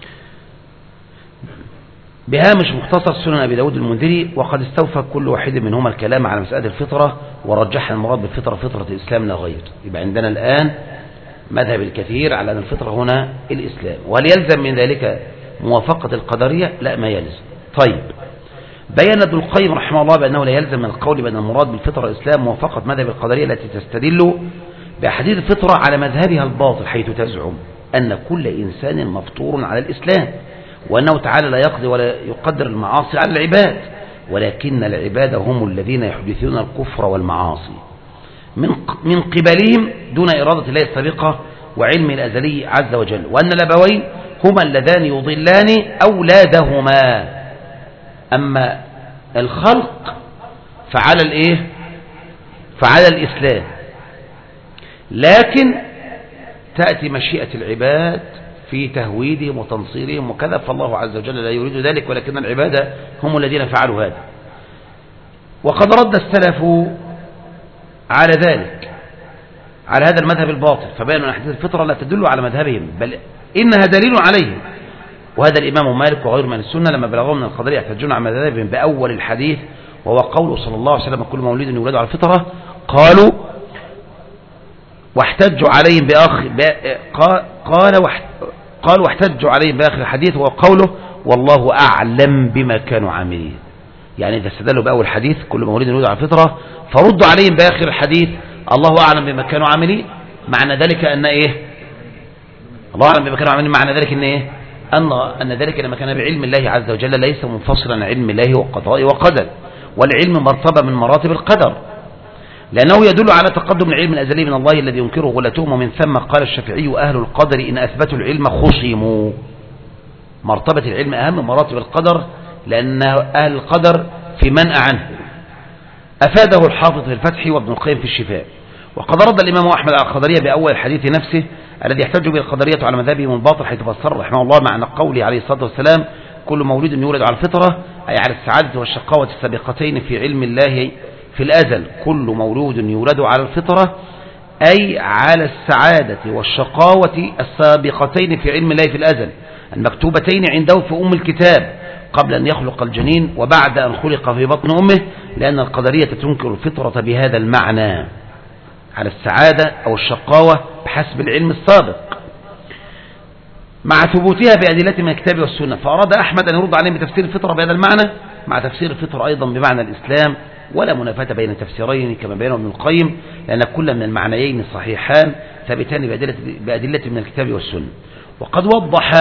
بهامش مختصر سنن أبي داود المنذري. وقد استوفى كل واحد منهما الكلام على مسألة الفطرة، ورجح المراد بالفطرة فطرة الإسلام لا غير. يبقى عندنا الآن مذهب الكثير على أن الفطرة هنا الإسلام. وهل يلزم من ذلك موافقة القدرية؟ لا، ما يلزم. طيب، بيّن ابن القيم رحمه الله بأنه لا يلزم من القول بأن المراد بالفطرة الإسلام موافقة مذهب القدرية التي تستدل بأحاديث الفطرة على مذهبها الباطل، حيث تزعم أن كل إنسان مفطور على الإسلام، وأنه تعالى لا يقضي ولا يقدر المعاصي على العباد، ولكن العباد هم الذين يحدثون الكفر والمعاصي من من قبلهم دون إرادة الله السابقة وعلمه الأزلي عز وجل، وأن الأبوين هما اللذان يضلان أولادهما. أما الخلق فعلى الإيه؟ فعلى الإسلام، لكن تأتي مشيئة العباد في تهويدهم وتنصيرهم وكذا، فالله عز وجل لا يريد ذلك، ولكن العباد هم الذين فعلوا هذا. وقد رد السلف على ذلك، على هذا المذهب الباطل، فبينوا أن أحاديث الفطرة لا تدل على مذهبهم، بل إنها دليل عليهم. وهذا الإمام مالك وغير من السنة لما بلغوا من القدرية يحتجون على مذهبهم بأول الحديث، وهو قوله صلى الله عليه وسلم: كل مولود يولد على الفطرة. قالوا واحتجوا عليهم بآخر قال قالوا واحتجوا عليهم بآخر الحديث، وهو قوله: والله أعلم بما كانوا عاملين. يعني إذا استدلوا بأول حديث كل مولود يولد على الفطرة، فردوا عليهم بآخر الحديث: الله أعلم بما كانوا عاملين. معنى ذلك أن إيه؟ الله أعلم بما كانوا عاملين، معنى ذلك أن إيه؟ أن أن ذلك لما كان بعلم الله عز وجل ليس منفصلا عن علم الله وقضاء وقدر، والعلم مرتبة من مراتب القدر، لأنه يدل على تقدم العلم الأزلي من الله الذي ينكره غلتهم. ومن ثم قال الشافعي: أهل القدر إن أثبتوا العلم خصموا. مرتبة العلم أهم من مراتب القدر، لأن أهل القدر في منأى عنه. أفاده الحافظ في الفتح وابن القيم في الشفاء. وقد رد الإمام أحمد على القدرية بأول الحديث نفسه الذي يحتج به القدرية على مذهبهم الباطل، حيث فسر رحمه الله معنى قوله عليه الصلاة والسلام: كل مولود يولد على الفطرة، أي على السعادة والشقاوة السابقتين في علم الله في الأزل. كل مولود يولد على الفطرة أي على السعادة والشقاوة السابقتين في علم الله في الأزل، المكتوبتين عنده في أم الكتاب قبل أن يخلق الجنين وبعد أن خلق في بطن أمه، لأن القدرية تنكر الفطرة بهذا المعنى، على السعادة أو الشقاوة بحسب العلم السابق، مع ثبوتها بأدلة من الكتاب والسنة. فأراد أحمد أن يرد عليهم بتفسير الفطرة بهذا المعنى، مع تفسير الفطرة أيضا بمعنى الإسلام، ولا منافاة بين التفسيرين كما بينه ابن القيم، لأن كل من المعنيين صحيحان ثابتان بأدلة, بأدلة من الكتاب والسنة. وقد وضح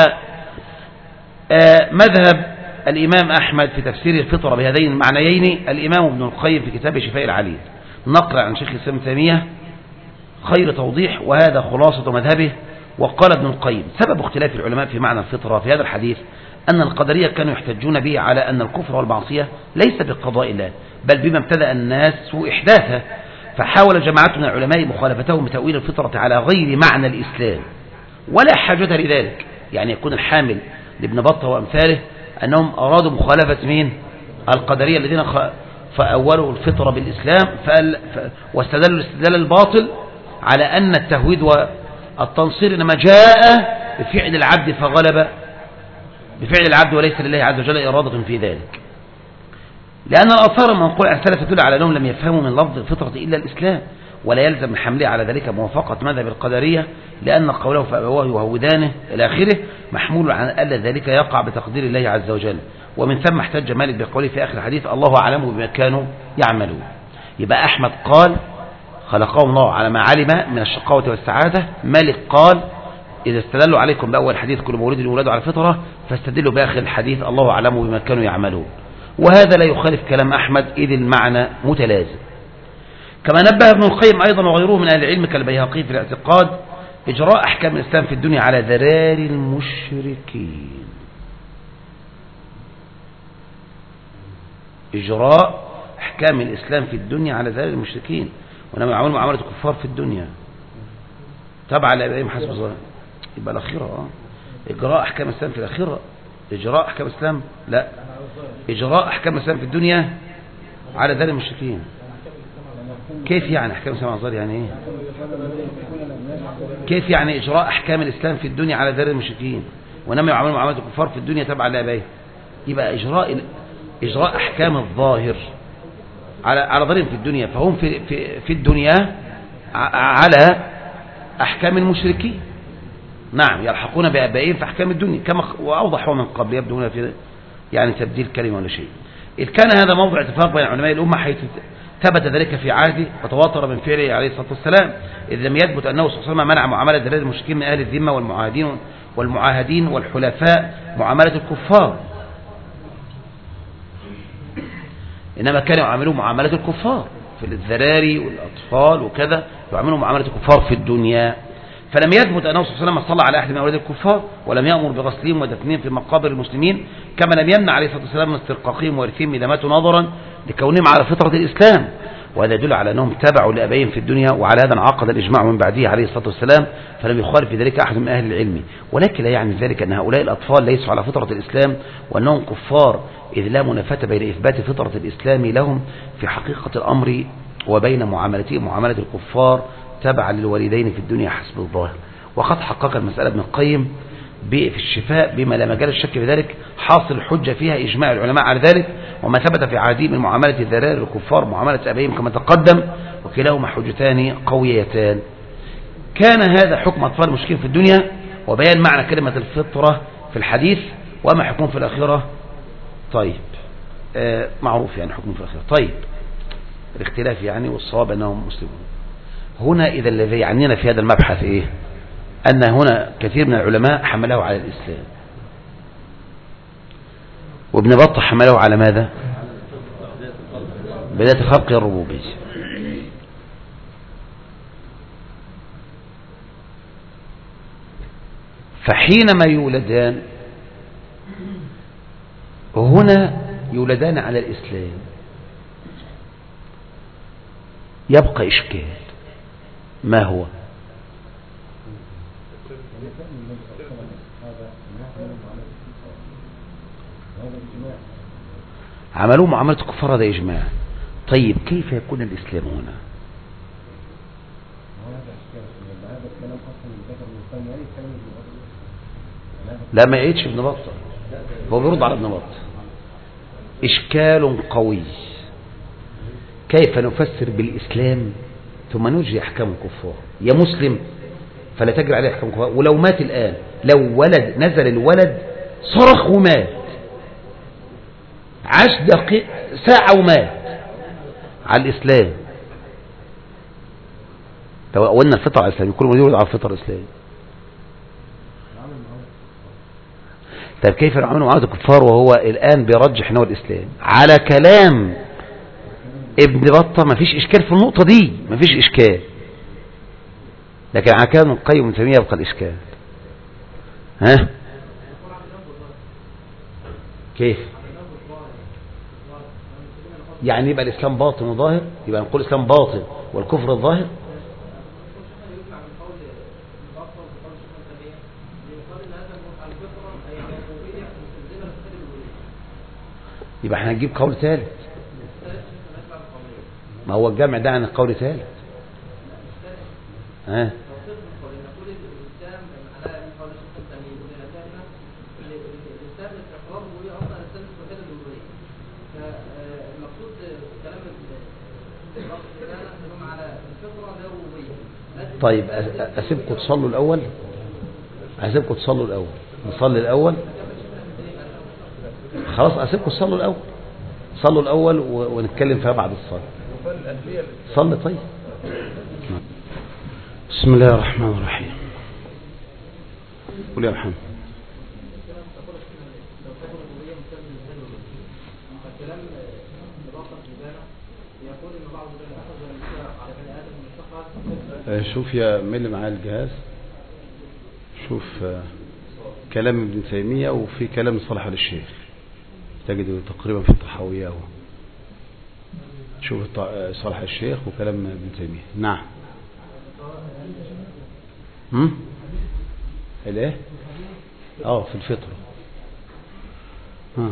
مذهب الإمام أحمد في تفسير الفطرة بهذين المعنيين الإمام ابن القيم في كتاب شفاء العليل، نقل عن شيخ الإسلام ابن تيمية خير توضيح، وهذا خلاصة مذهبه. وقال ابن القيم: سبب اختلاف العلماء في معنى الفطرة في هذا الحديث أن القدرية كانوا يحتجون به على أن الكفر والمعصية ليس بقضاء الله، بل بما ابتدأ الناس إحداثه، فحاول جماعة من العلماء مخالفتهم بتأويل الفطرة على غير معنى الإسلام، ولا حاجة لذلك. يعني يكون الحامل لابن بطة وأمثاله أنهم أرادوا مخالفة مين؟ القدرية الذين فأولوا الفطرة بالإسلام، واستدلوا الاستدلال الباطل على أن التهويد والتنصير إنما جاء بفعل العبد فغلب بفعل العبد وليس لله عز وجل إرادة في ذلك، لأن الآثار المنقولة عن السلف تدل على أنهم لم يفهموا من لفظ الفطرة إلا الإسلام، ولا يلزم من حمله على ذلك موافقة مذهب القدرية، لأن قوله فأبواه يهودانه إلى آخره محمول عن ألا ذلك يقع بتقدير الله عز وجل. ومن ثم احتج مالك بقوله في آخر الحديث: الله أعلم بما كانوا يعملون. يبقى أحمد قال خلقهم الله على ما علم من الشقاوة والسعادة، مالك قال إذا استدلوا عليكم بأول حديث كل مولود يولد على الفطرة فاستدلوا بآخر الحديث الله أعلم بما كانوا يعملون، وهذا لا يخالف كلام أحمد إذ المعنى متلازم. كما نبه ابن القيم أيضا وغيره من أهل العلم كالبيهقي في الاعتقاد إجراء أحكام الإسلام في الدنيا على ذرار المشركين، إجراء أحكام الإسلام في الدنيا على ذرار المشركين، وإنما يعملوا معاملة الكفار في الدنيا تبع لأبائهم حسب الظاهر. يبقى الأخيرة آه. إجراء أحكام الإسلام في الأخيرة، إجراء أحكام الإسلام لا، إجراء أحكام الإسلام في الدنيا على ذرار المشركين. كيف يعني أحكام الإسلام على الظاهر؟ يعني إيه؟ كيف يعني إجراء أحكام الإسلام في الدنيا على ذرار المشركين وإنما يعملوا معاملة الكفار في الدنيا تبع لأبائهم؟ يبقى إجراء إجراء أحكام الظاهر على على ظاهرهم في الدنيا، فهم في في في الدنيا على أحكام المشركين. نعم يلحقون بآبائهم في أحكام الدنيا كما وأوضحوا من قبل، يبدو هنا في يعني تبديل كلمة ولا شيء. إذ كان هذا موضع اتفاق بين علماء الأمة حيث ثبت ذلك في عهده وتواتر من فعله عليه الصلاة والسلام، إذ لم يثبت أنه صلى الله عليه وسلم منع معاملة ذرار المشركين من أهل الذمة والمعاهدين والمعاهدين والحلفاء معاملة الكفار، إنما كانوا يعاملون معاملة الكفار في الذراري والأطفال وكذا، يعاملون معاملة الكفار في الدنيا. فلم يثبت أنه صلى الله عليه وسلم صلى على أحد من أولاد الكفار ولم يأمر بغسلهم ودفنهم في مقابر المسلمين، كما لم يمنع عليه الصلاة والسلام من استرقاقهم وارثهم إذا ماتوا نظرا لكونهم على فطرة الإسلام، وهذا يدل على أنهم تبعوا لأبائهم في الدنيا، وعلى هذا انعقد الإجماع من بعده عليه الصلاة والسلام، فلم يخالف في ذلك أحد من أهل العلم. ولكن لا يعني ذلك أن هؤلاء الأطفال ليسوا على فطرة الإسلام وأنهم كفار، إذ لا منافاة بين إثبات فطرة الإسلام لهم في حقيقة الأمر وبين معاملتهم معاملة الكفار تبعا للوالدين في الدنيا حسب الظاهر. وقد حقق المسألة ابن القيم في الشفاء بما لا مجال الشك في ذلك، حاصل الحجة فيها إجماع العلماء على ذلك، وما ثبت في عهدهم من معاملة الذرار الكفار معاملة أبيهم كما تقدم، وكلاهما حجتان قويتان. كان هذا حكم أطفال المشركين في الدنيا وبيان معنى كلمة الفطرة في الحديث، وما حكم في الآخرة. طيب آه معروف يعني حكم في الآخرة. طيب الاختلاف يعني والصواب أنهم مسلمون. هنا إذا الذي يعنينا في هذا المبحث إيه؟ أن هنا كثير من العلماء حمله على الإسلام، وابن بطة حمله على ماذا؟ بداية خلق الربوبية. فحينما يولدان هنا يولدان على الإسلام يبقى إشكال، ما هو؟ عملوا معاملة الكفار، هذا إجماع. طيب كيف يكون الإسلام هنا؟ لا ما يعيدش ابن بطة، هو بيرد على ابن بطة. إشكال قوي، كيف نفسر بالإسلام ثم نجري أحكام الكفار؟ يا مسلم فلا تجري عليه أحكام الكفار، ولو مات الآن، لو ولد نزل الولد صرخ ومات، عاش دقيقة ساعة ومات على الإسلام، لو قلنا الفطر على الإسلام، كل ما يولد على الفطر الإسلام. طيب كيف نعمل معاملة الكفار وهو الآن بيرجح نوع الإسلام؟ على كلام ابن بطة ما فيش إشكال في النقطة دي، ما فيش إشكال، لكن على كلام القيم من تيمية يبقى الإشكال. ها كيف يعني يبقى الإسلام باطن وظاهر؟ يبقى نقول الإسلام باطن والكفر الظاهر؟ يبقى احنا هنجيب قول ثالث، ما هو الجمع ده عن القول ثالث. ها طيب أسيبكم تصلوا الأول، أسيبكم تصلوا الأول، نصلي الأول، خلاص أسيبكم تصلوا الأول، صلوا الأول ونتكلم فيها بعد الصلاة. صلي طيب. بسم الله الرحمن الرحيم. قول يا محمد. فالكلام ملخص لذلك يقول ان بعض الذين اخذ على بني ادم من الشقه. شوف يا مل معاه الجهاز، شوف كلام ابن تيمية وفي كلام صالح آل الشيخ تجده تقريبا في الطحاوية. شوف صالح آل الشيخ وكلام ابن تيمية. نعم. هم الايه اه في الفطرة. ها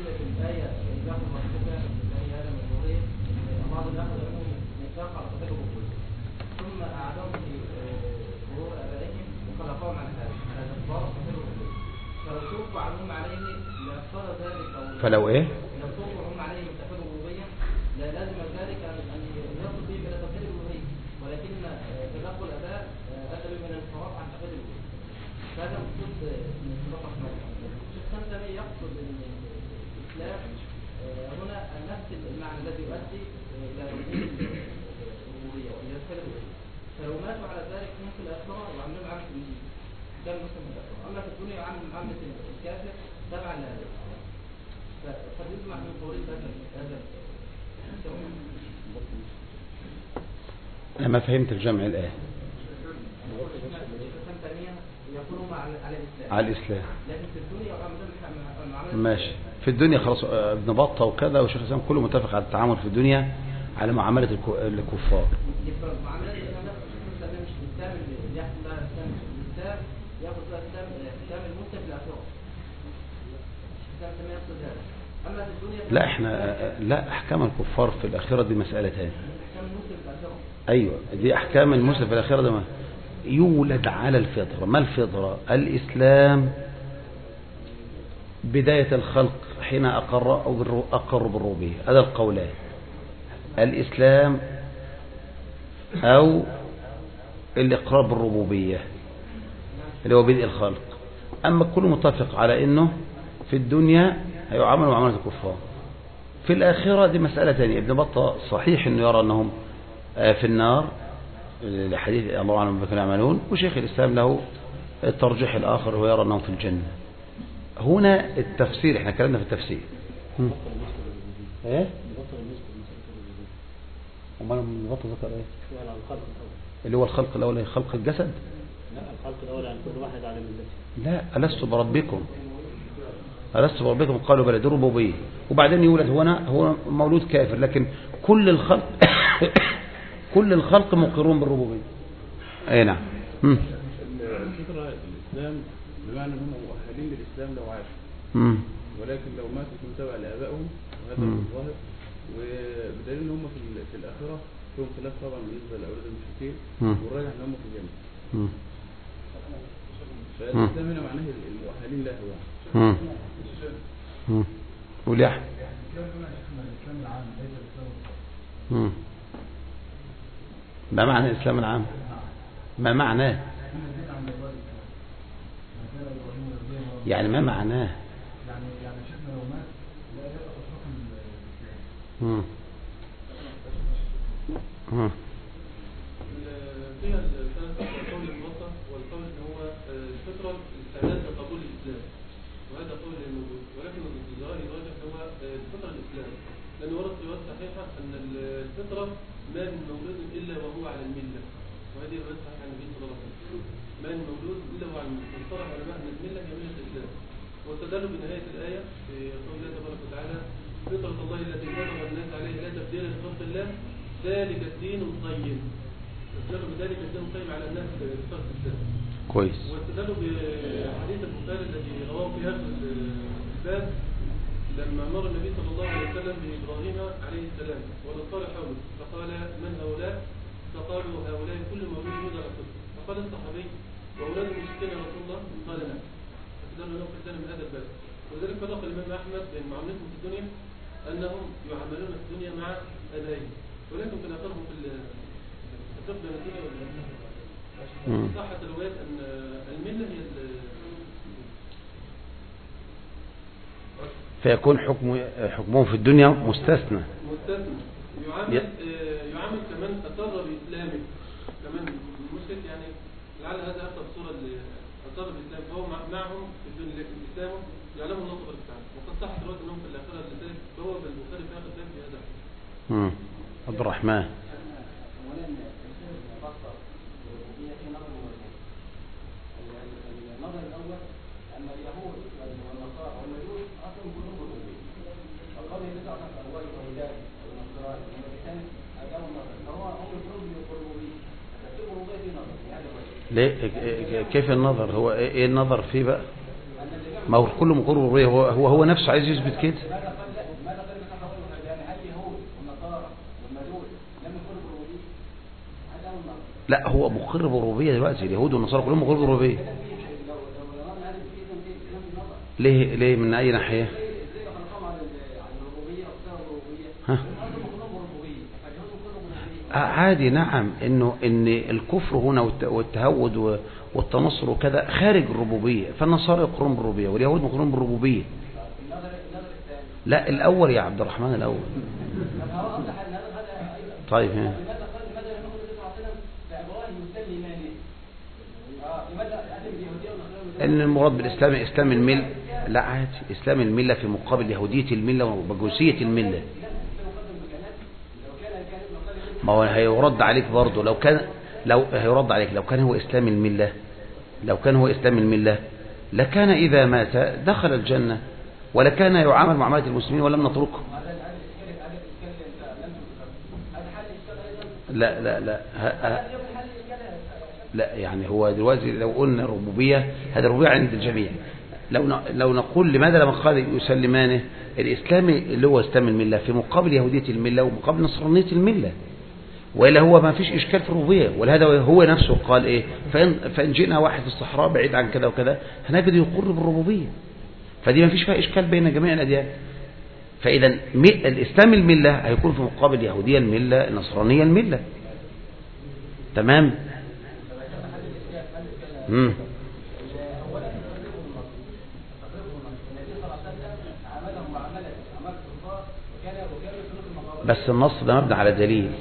ثم أعادهم في ظهور أبائهم وخلقهم عن هذا هذا الضرر فلو توقع عنهم عليه لأفضل ذلك أو فلو إيه لو توقع عنهم عليه من تفرد الربوبية لا لازم ذلك أن يصل به إلى تفرد الربوبية، ولكن تدخل الآباء أدى من الانصراف عن تفرد الربوبية. فهذا مقصود من انطلاق مالك. الشيخ سامي يقصد أن الإسلام هنا نفس المعنى الذي يؤدي إلى الربوبية وإلى تفرد الربوبية. فلو ماتوا على ذلك هم في الآخرة وعملوا عامة الدين كان مسلم في الآخرة، أما في الدنيا عامل عامة الكافر تبعا لهذا. فقد يسمع من قولي هذا أنا ما فهمت الجمع الآن. يقولون على الإسلام على الإسلام لكن في الدنيا وعملوا ماشي. في الدنيا خلاص ابن بطة وكذا وشيخ الإسلام كله متفق على التعامل في الدنيا على معاملة الكفار. معاملة الإسلام مش الإسلام اللي يحكم بها الإسلام الإسلام يأخذ بها الإسلام الإسلام المسلم في الآخرة. الإسلام كما يقصد هذا. أما في الدنيا لا احنا لا أحكام الكفار في الآخرة دي مسألة تانية. أحكام المسلم في الآخرة. أيوة دي أحكام المسلم في الآخرة ده ما يولد على الفطرة. ما الفطرة؟ الإسلام بداية الخلق حين أقر أو أقر بالربوبية. هذا القولان، الإسلام أو الإقرار بالربوبية اللي هو بدء الخلق. أما كل متفق على أنه في الدنيا هيعامل معاملة الكفار، في الآخرة دي مسألة ثانية. ابن بطة صحيح أنه يرى أنهم في النار لحديث الله أعلم بما كانوا يعملون، وشيخ الإسلام له الترجيح الآخر ويرى أنهم في الجنة. هنا التفسير احنا كلامنا في التفسير. ايه امال من بطل ذكر ايه اللي هو الخلق الاول، خلق الجسد. لا الخلق الاول عن كل واحد على ملته. لا ألست بربكم ألست بربكم قالوا بلى، دي ربوبيه. وبعدين يولد هنا هو مولود كافر، لكن كل الخلق كل الخلق مقرون بالربوبيه. اي نعم. الفطرة الإسلام بمعنى هم مؤهلين للإسلام لو عاشوا، ولكن لو ماتوا كانوا تبع لآبائهم، وهذا هو الظاهر. وبدليل ان هم في في الآخرة فيهم خلاف طبعا بالنسبة لأولاد المشركين، والراجح ان هم في الجنة. فالإسلام هنا معناه المؤهلين له يعني. امم قول يا أحمد. ما معنى الإسلام العام؟ ما معناه؟ يعني ما معناه؟ يعني يعني شفنا لو مات لا يبقى تصرف الإسلام. امم امم فيها القول الموطأ والقول ان هو الفطرة الاستعداد لقبول الإسلام، وهذا قول موجود، ولكن الظاهر الراجح هو الفطرة الإسلام، لأن ورد روايات صحيحة أن الفطرة ما من مولود إلا وهو على الملة، وهذه رواية صحيحة عن النبي صلى الله عليه وسلم. ما من مولود إلا وهو على الملة، فالصرح علماء أن الملة هي ملة الإسلام. واستدلوا بنهاية الآية في قول الله تبارك وتعالى: فطرة الله التي فطر الناس عليها لا تبديل لخلق الله ذلك الدين القيم. استدلوا بذلك الدين القيم على الناس فطرة الإسلام. كويس. واستدلوا بحديث البخاري الذي رواه في هذا الباب لما مر النبي صلى الله عليه وسلم بإبراهيم عليه السلام والأنصار حوله، فقال: من هؤلاء؟ فقالوا: هؤلاء كل مولود يولد على الفطرة. فقال الصحابي: وأولاد المشركين يا رسول الله؟ قال: نعم. فاستدلوا له في من هذا الباب. وذلك فرق الإمام أحمد بين معاملتهم في الدنيا أنهم يعاملون في الدنيا مع أبائهم، ولكن في الآخرة في الفرق بين الدنيا والآخرة. صحت الروايات أن الملة هي فيكون حكم حكمهم في الدنيا مستثنى. مستثنى. يعامل ي... يعامل كمان أقر بإسلامه كمان المشرك، يعني لعل هذا أقرب صورة أنصار الإسلام فهو معهم في الدنيا لكن الإسلام يعلموا النصر بتاعهم وقد صح دلوقتي أنهم في الآخرة لذلك فهو بالبخاري في آخر ذلك بهذا. امم عبد الرحمن. النظر الأول أن اليهود والنصارى والمجوس أصلهم كلهم ربوبية. فالقول يدل على الأول والهداية والنصراني والمسيحيين أجابوا النظر فهو هم كلهم ربوبية. فتكتب ربوبية في نظر في هذا الوجه. ليه كيف النظر؟ هو ايه النظر فيه بقى؟ ما هو كله مقر ربوبية. هو هو هو نفسه عايز يثبت كده. ماذا قال ماذا قال مثلا يعني هل اليهود والنصارى والمجوس لم يكونوا بربوبية؟ هذا هو النظر. لا هو مقر بالربوبية دلوقتي. اليهود والنصارى كلهم مقر بالربوبية. ليه ليه من أي ناحية؟ ها؟ عادي نعم إنه إن الكفر هنا والتهود والتنصر وكذا خارج الربوبية. فالنصارى يقرون بالربوبية واليهود يقرون بالربوبية. لا الأول يا عبد الرحمن الأول. طيب ها. ان المراد بالاسلام اسلام المله. لا عادي اسلام المله في مقابل يهوديه المله ومجوسيه المله. ما هو هيرد عليك برضه لو كان لو هيرد عليك لو كان هو اسلام المله لو كان هو اسلام المله لكان اذا مات دخل الجنه ولكان يعامل معامله المسلمين ولم نتركه. لا لا لا ها لا يعني هو دلوقتي لو قلنا الربوبية هذا الربوبية عند الجميع. لو لو نقول لماذا لما قال يسلمانه الإسلام اللي هو اسلام الملة في مقابل يهودية الملة ومقابل نصرانية الملة وإلا هو ما فيش إشكال في الربوبية. ولهذا هو نفسه قال إيه فإن, فإن جئنا واحد في الصحراء بعيد عن كذا وكذا هنجد يقر بالربوبية. فدي ما فيش فيها إشكال بين جميع الأديان. فإذا الإسلام الملة هيكون في مقابل يهودية الملة النصرانية الملة. تمام. امم بس النص ده مبني على دليل.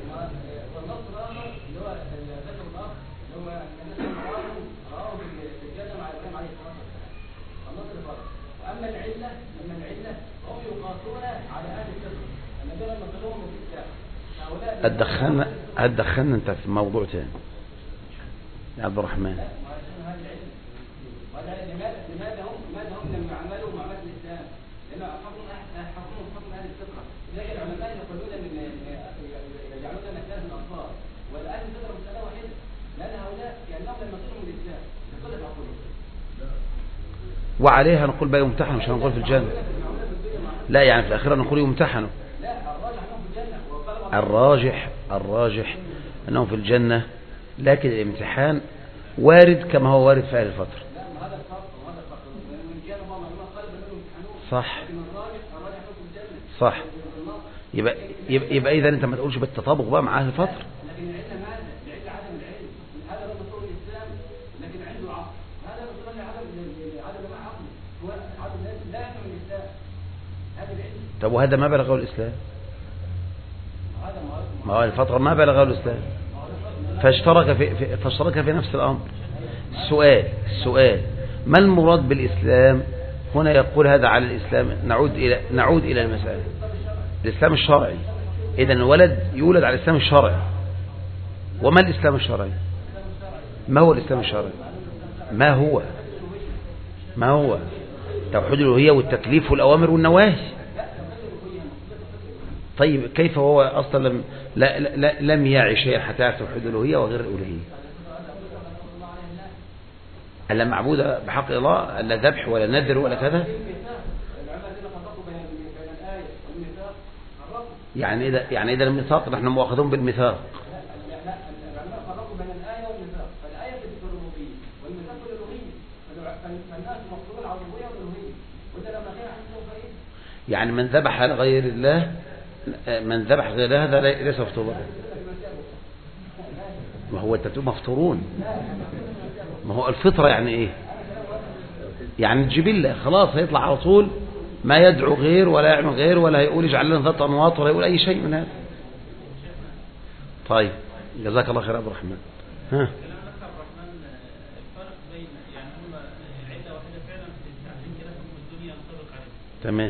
هتدخلنا هتدخلنا انت في موضوع تاني يا عبد الرحمن. لماذا هم لماذا هم لم يعملوا معاملة الإسلام؟ لأن حكم حكم حكم أهل الفطرة. لكن العلماء يقولون أن يجعلون الناس الأنصار والآن الفطرة مسألة واحدة لأن هؤلاء كأنهم لم يصلوا من الإسلام بكل العقول. وعليها نقول بقى يمتحنوا مش هنقول في الجنة. لا يعني في الآخرة نقول يمتحنوا. لا الراجح أنهم في الجنة. الراجح الراجح أنهم في الجنة لكن الامتحان وارد كما هو وارد في أهل الفترة. صح صح. يبقى يبقى, يبقى إذا أنت ما تقولش بالتطابق بقى مع أهل الفترة. لكن العلم ماذا؟ العلم عدم العلم. هذا رد طول الإسلام لكن عنده عقل. هذا رد طول عدم عدم عقل. هو عدم لا يفهم الإسلام. هذا العلم. طب وهذا ما بلغه الإسلام. ما هو الفترة ما بلغه الإسلام فاشترك في, في فاشترك في نفس الأمر. السؤال السؤال ما المراد بالإسلام هنا؟ يقول هذا على الإسلام. نعود إلى نعود إلى المسألة الإسلام الشرعي. إذا الولد يولد على الإسلام الشرعي. وما الإسلام الشرعي؟ ما هو الإسلام الشرعي؟ ما هو ما هو توحيد الألوهية والتكليف والأوامر والنواهي. طيب كيف هو أصلا لم لا لا لم يعي شيئا حتى يعرف توحيد الألوهية وغير الألوهية؟ ألا معبود بحق الله ألا ذبح ولا نذر ولا كذا. يعني إذا يعني إذا الميثاق نحن مؤاخذون بالميثاق. يعني من ذبح لغير الله من ذبح غير الله هذا ليس مفطورا. ما هو انتم مفطورون. ما هو الفطرة يعني ايه؟ يعني الجبلة خلاص هيطلع على طول ما يدعو غير ولا يعمل غير ولا يقول اجعل لنا ذات انواط ولا يقول اي شيء من هذا. طيب جزاك الله خير يا عبد الرحمن. ها تمام.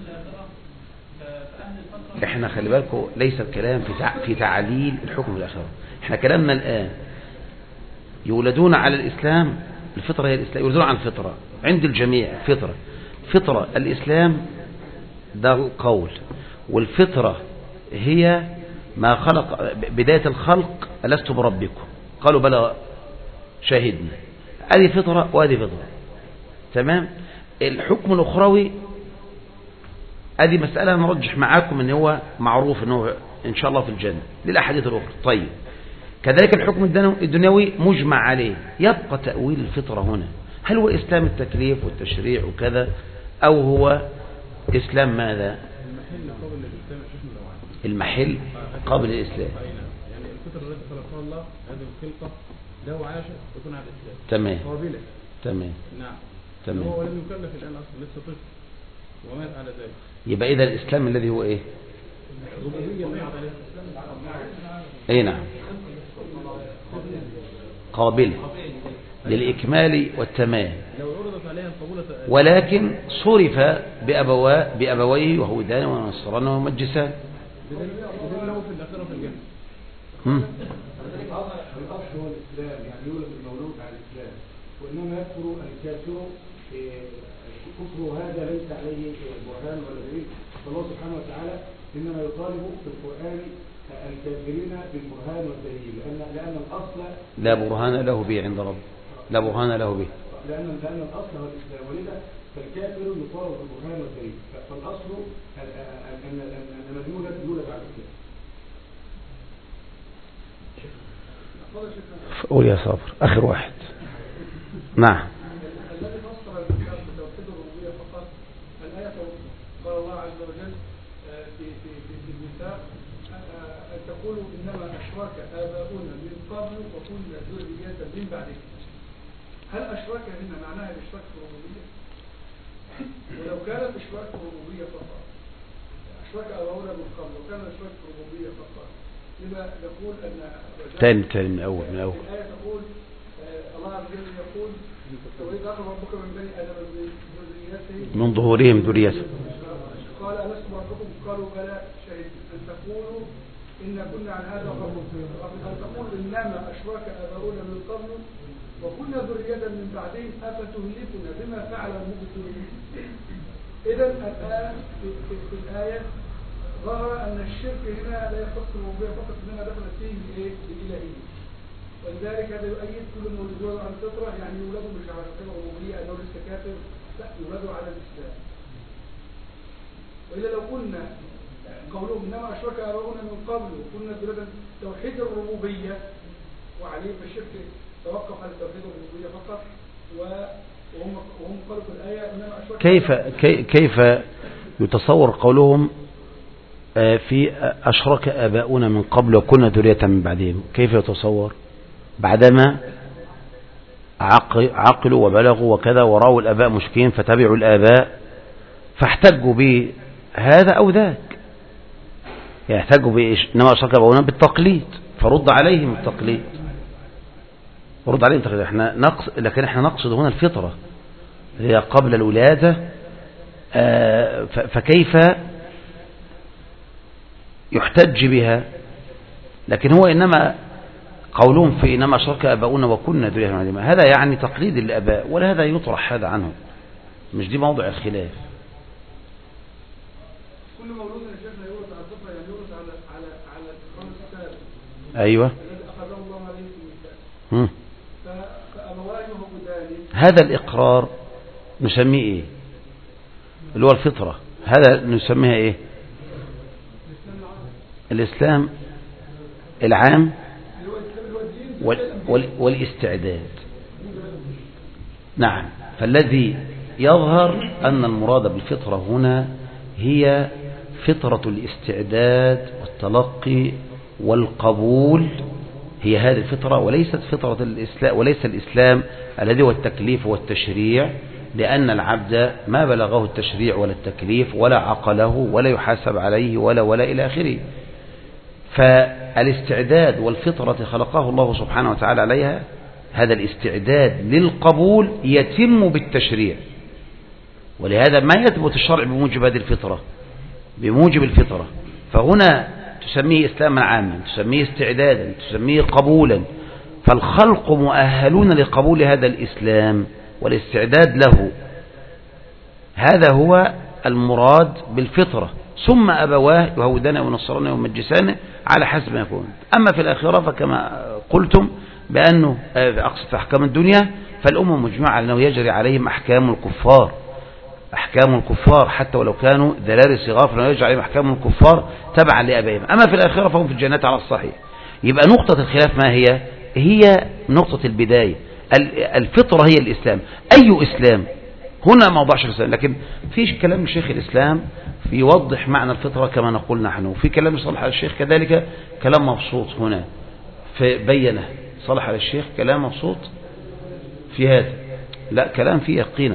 احنا خلي بالكم ليس الكلام في تع... في تعليل الحكم الآخرة. احنا كلامنا الآن يولدون على الإسلام، الفطرة هي الإسلام، يولدون على الفطرة عند الجميع فطرة، فطرة الإسلام ده القول، والفطرة هي ما خلق بداية الخلق ألست بربكم قالوا بلى شاهدنا، هذه فطرة وهذه فطرة. تمام. الحكم الأخروي هذه مسألة نرجح معاكم ان هو معروف ان هو ان شاء الله في الجنة للأحاديث الأخرى. طيب كذلك الحكم الدنيوي مجمع عليه، يبقى تأويل الفطرة هنا، هل هو إسلام التكليف والتشريع وكذا أو هو إسلام ماذا؟ المحل قبل الإسلام. يعني الفطرة التي خلقها الله هذه الخلقة له عاش يكون على الإسلام. تمام. قابلة. تمام. نعم. تمام. هو لم يكلف الآن أصلا لسه طفل ومات على ذلك. يبقى إذا الإسلام الذي هو إيه؟ الربوبية الله عليه. أي نعم. قابل للإكمال والتمام، لو عرضت عليها القبولة ولكن صرف بأبوا بأبويه وهودان ونصران ومجسان. بدل له في الآخرة في الجنة. هم. الأصل هو الإسلام، يعني يولد المولود على الإسلام، وإنما يكفر الكافر كفر هذا ليس عليه برهان ولا دليل، فالله سبحانه وتعالى إنما يطالب في القرآن الكافرين بالبرهان والدليل، لأن لأن الأصل لا برهان له به عند رب، لا برهان له به، لأن لأن الأصل هو الإسلام، ولذا فالكافر يطالب بالبرهان والدليل، فالأصل أن أن من يولد يولد على الإسلام. قول يا صابر آخر واحد. نعم. الذي فسر الكتاب بتوحيد الربوبية فقط الآية قال الله عز وجل في في في في الميثاق أن تقولوا إنما أشرك آباؤنا من قبل وكنا ذرية من بعدهم. هل أشرك هنا معناها الإشراك في الربوبية؟ ولو كان الإشراك في الربوبية فقط أشرك آباؤنا من قبل وكان الإشراك في الربوبية فقط لما نقول أن تاني تاني من أول من أول الآية تقول الله عز وجل يقول وإذ أخذ ربك من بني آدم من ذريتهم من ظهورهم ذريتهم قال ألست ربكم قالوا بلى شهدنا أن تقولوا إن كنا عن هذا غافلين أن تقول إنما أشرك آباؤنا من قبل وكنا ذرية من بعدهم أفتهلكنا بما فعل المبطلون. إذا الآن في, في, في الآية ظهر أن الشرك هنا لا يختص الربوبية فقط، إنما دخل فيه بإيه؟ بالإلهية. ولذلك هذا يؤيد كل مولود يولد على الفطرة، يعني يولدوا مش على الفطرة الربوبية أنه لسه كافر، لا يولدوا على الإسلام. وإلا لو كنا قولهم إنما أشرك آباؤنا من قبل وكنا ذرية توحيد الربوبية وعليه فالشرك توقف على توحيد الربوبية فقط، وهم وهم قالوا في الآية إنما أشرك. كيف كيف يتصور قولهم في أشرك آباؤنا من قبل وكنا ذرية من بعدهم؟ كيف يتصور بعدما عقلوا وبلغوا وكذا ورأوا الآباء مشكين فتبعوا الآباء فاحتجوا بهذا أو ذاك، يحتجوا إنما أشرك آباؤنا بالتقليد، فرد عليهم التقليد، ورد عليهم التقليد. احنا نقصد، لكن احنا نقصد هنا الفطرة هي قبل الولادة. فكيف يحتج بها؟ لكن هو إنما قولهم في إنما أشرك آباؤنا وكنا ذرية من بعدهم، هذا يعني تقليد الآباء، ولا هذا يطرح هذا عنه، مش دي موضع الخلاف. كل مولود يا شيخنا يولد على الفطرة، يعني يولد على على على الخمس السابق. أيوه. الذي أخذه الله عليه في الميثاق. هم. فأبواه يهودان. هذا الإقرار نسميه إيه؟ اللي هو الفطرة، هذا نسميها إيه؟ الإسلام العام والاستعداد. نعم. فالذي يظهر أن المراد بالفطرة هنا هي فطرة الاستعداد والتلقي والقبول، هي هذه الفطرة، وليست فطرة الإسلام، وليس الإسلام الذي هو التكليف والتشريع، لأن العبد ما بلغه التشريع ولا التكليف ولا عقله ولا يحاسب عليه ولا ولا إلى آخره. فالاستعداد والفطرة خلقه الله سبحانه وتعالى عليها، هذا الاستعداد للقبول يتم بالتشريع، ولهذا ما يثبت الشرع بموجب هذه الفطرة، بموجب الفطرة. فهنا تسميه إسلاما عاما، تسميه استعدادا، تسميه قبولا. فالخلق مؤهلون لقبول هذا الإسلام والاستعداد له. هذا هو المراد بالفطرة. ثم أبواه يهودان ونصران ومجسان على حسب ما يكون. أما في الآخرة فكما قلتم بأنه أقصد في أحكام الدنيا فالأمة مجمعة أنه يجري عليهم أحكام الكفار، أحكام الكفار حتى ولو كانوا ذلال صغار فإنه يجري عليهم أحكام الكفار تبعا لأبائهم. أما في الآخرة فهم في الجنات على الصحيح. يبقى نقطة الخلاف ما هي؟ هي نقطة البداية. الفطرة هي الإسلام. أي إسلام؟ هنا موضوع الإسلام، لكن فيش كلام شيخ الإسلام يوضح معنى الفطرة كما نقول نحن، وفي كلام صالح الشيخ كذلك كلام مبسوط هنا فبينه صالح على الشيخ كلام مبسوط في هذا. لا كلام فيه يقينا.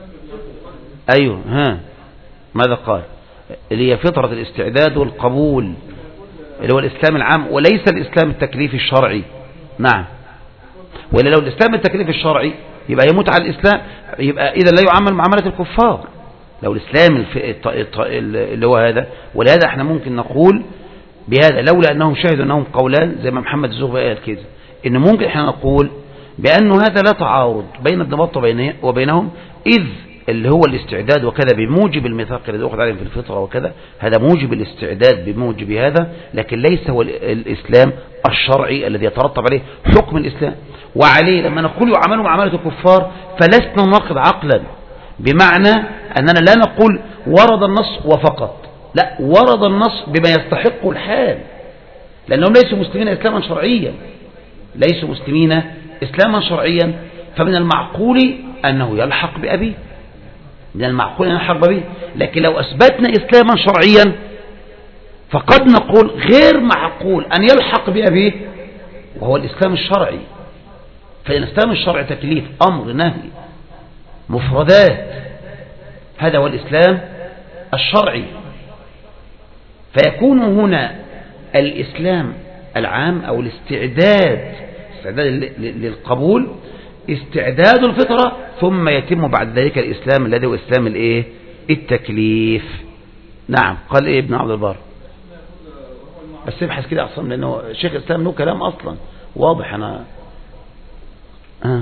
أيوه ها ماذا قال؟ اللي هي فطرة الاستعداد والقبول اللي هو الإسلام العام وليس الإسلام التكليفي الشرعي. نعم، ولا لو الإسلام التكليفي الشرعي يبقى يموت على الإسلام، يبقى إذا لا يعمل معاملة الكفار. لو الإسلام اللي هو هذا، ولهذا احنا ممكن نقول بهذا لولا أنهم شهدوا أنهم قولان زي ما محمد الزغبي قال كده، إن ممكن احنا نقول بأنه هذا لا تعارض بين ابن بطة وبينهم، إذ اللي هو الاستعداد وكذا بموجب الميثاق الذي أخذ عليهم في الفطرة وكذا، هذا موجب الاستعداد بموجب هذا، لكن ليس هو الإسلام الشرعي الذي يترتب عليه حكم الإسلام. وعليه لما نقول يعملوا معاملة الكفار فلسنا نناقض عقلا، بمعنى أننا لا نقول ورد النص وفقط، لا، ورد النص بما يستحق الحال، لأنهم ليسوا مسلمين إسلاما شرعيا، ليسوا مسلمين إسلاما شرعيا. فمن المعقول أنه يلحق بأبيه، من المعقول أن يلحق بأبيه. لكن لو أثبتنا إسلاما شرعيا فقد نقول غير معقول أن يلحق بأبيه وهو الإسلام الشرعي. فإن الإسلام الشرعي تكليف، أمر، نهي، مفردات، هذا هو الإسلام الشرعي. فيكون هنا الإسلام العام أو الاستعداد استعداد للقبول استعداد الفطرة، ثم يتم بعد ذلك الإسلام الذي هو إسلام الإيه؟ التكليف. نعم. قال إيه ابن عبد البر؟ بس ابحث كده أصلا، لأنه شيخ الإسلام له كلام أصلا واضح. أنا آه.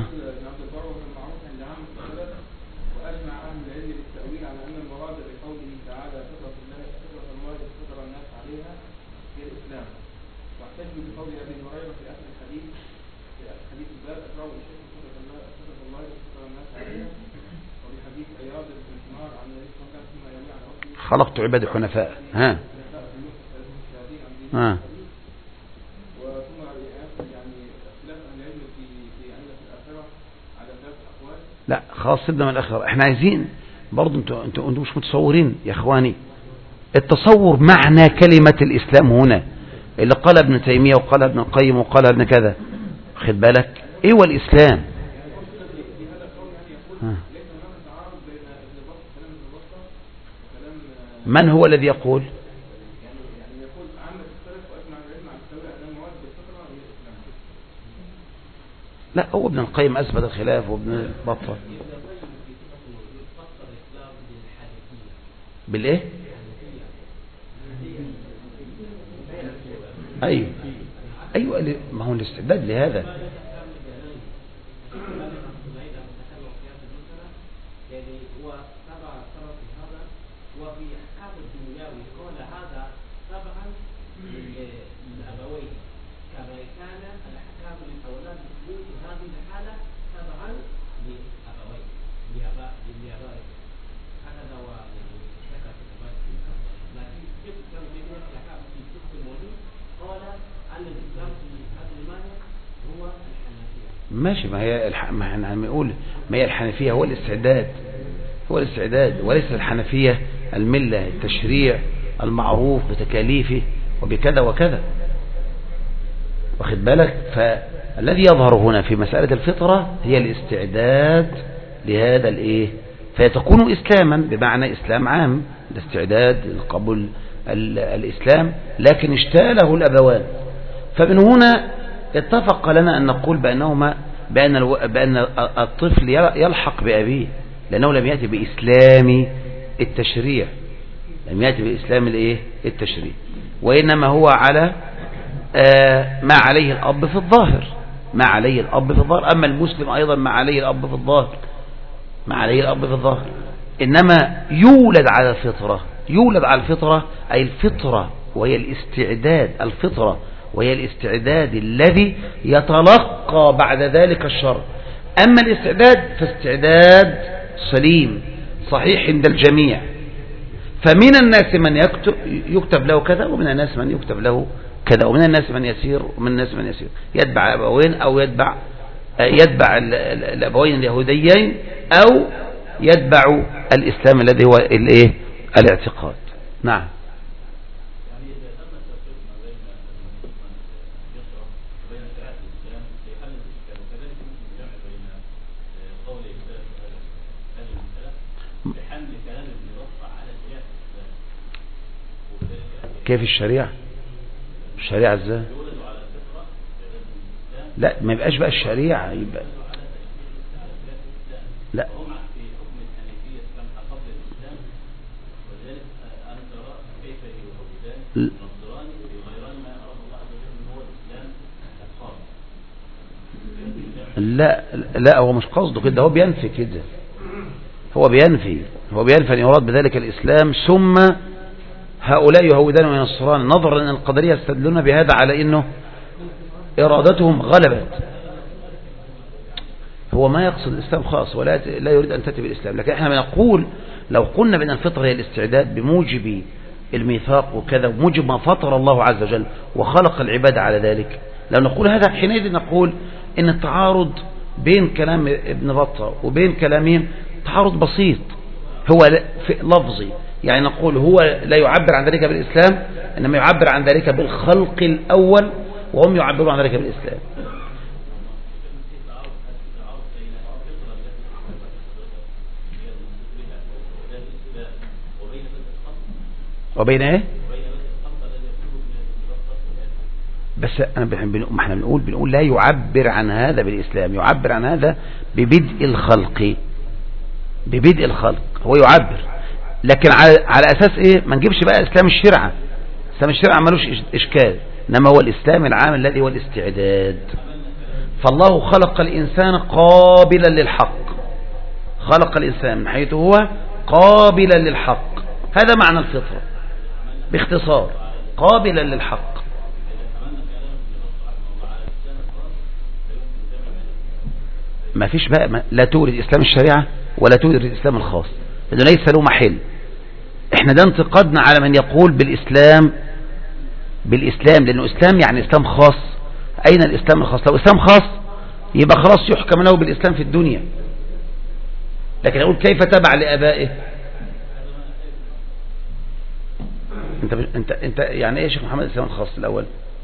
خلقت عبادي حنفاء. ها ها لا خلاص سيبنا من الآخرة. احنا عايزين برضو انتوا انتوا انتوا مش متصورين يا اخواني التصور معنى كلمة الإسلام هنا اللي قال ابن تيمية وقال ابن القيم وقال ابن كذا. خد بالك ايه هو الإسلام؟ ها. من هو الذي يقول؟ لا هو ابن القيم أثبت الخلاف وابن بطة بالإيه؟ أيوة أيوة ما هو الاستعداد لهذا. ماشي. ما هي الح... ما احنا بنقول ما هي الحنفية هو الاستعداد، هو الاستعداد، وليس الحنفية الملة التشريع المعروف بتكاليفه وبكذا وكذا. واخد بالك؟ فالذي يظهر هنا في مسألة الفطرة هي الاستعداد لهذا الايه، فيتكون اسلاما بمعنى اسلام عام، الاستعداد القبول الاسلام، لكن اشتاله الابوان. فمن هنا اتفق لنا أن نقول بأنهما بأن, الو... بأن الطفل يلحق بأبيه، لأنه لم يأتي بإسلام التشريع، لم يأتي بإسلام الإيه التشريع، وإنما هو على آه ما عليه الأب في الظاهر، ما عليه الأب في الظاهر. أما المسلم أيضا ما عليه الأب في الظاهر، ما عليه الأب في الظاهر، إنما يولد على الفطرة، يولد على الفطرة أي الفطرة وهي الاستعداد، الفطرة وهي الاستعداد الذي يتلقى بعد ذلك الشر. أما الاستعداد فاستعداد سليم صحيح عند الجميع. فمن الناس من يكتب, يكتب له كذا، ومن الناس من يكتب له كذا، ومن الناس من يسير، ومن الناس من يسير يتبع أبوين أو يتبع يتبع الأبوين اليهوديين أو يتبع الإسلام الذي هو الايه الاعتقاد. نعم. كيف الشريعة؟ الشريعة ازاي؟ لا ما يبقاش بقى الشريعة، يبقى لا لا لا هو مش قصده كده، هو بينفي كده، هو بينفي هو بينفي أن يراد بذلك الإسلام، ثم هؤلاء يهودان وينصران، نظرا أن القدرية يستدلون بهذا على أنه إرادتهم غلبت. هو ما يقصد الإسلام خاص ولا لا يريد أن تأتي بالإسلام، لكن احنا بنقول لو قلنا بأن الفطرة هي الاستعداد بموجب الميثاق وكذا، وموجب ما فطر الله عز وجل وخلق العباد على ذلك، لو نقول هذا حينئذ نقول إن التعارض بين كلام ابن بطة وبين كلامهم تعارض بسيط، هو لفظي، يعني نقول هو لا يعبر عن ذلك بالإسلام، إنما يعبر عن ذلك بالخلق الأول، وهم يعبرون عن ذلك بالإسلام. وبين ايه؟ بس انا ما احنا بنقول بنقول لا يعبر عن هذا بالإسلام، يعبر عن هذا ببدء الخلق، ببدء الخلق هو يعبر، لكن على, على أساس إيه؟ ما نجيبش بقى إسلام الشرعة، إسلام الشرعة ملوش إشكال، إنما هو الإسلام العام الذي هو الاستعداد. فالله خلق الإنسان قابلا للحق، خلق الإنسان من حيث هو قابلا للحق، هذا معنى الفطرة باختصار، قابلا للحق. ما فيش بقى ما لا تورد إسلام الشريعة ولا تورد الإسلام الخاص، لأنه ليس له محل. احنا ده انتقادنا على من يقول بالإسلام بالإسلام لأنه إسلام يعني إسلام خاص. أين الإسلام الخاص؟ لو إسلام خاص يبقى خلاص يحكم له بالإسلام في الدنيا، لكن أقول كيف تبع لآبائه؟ انت انت انت يعني ايه يا شيخ محمد الإسلام الخاص الأول؟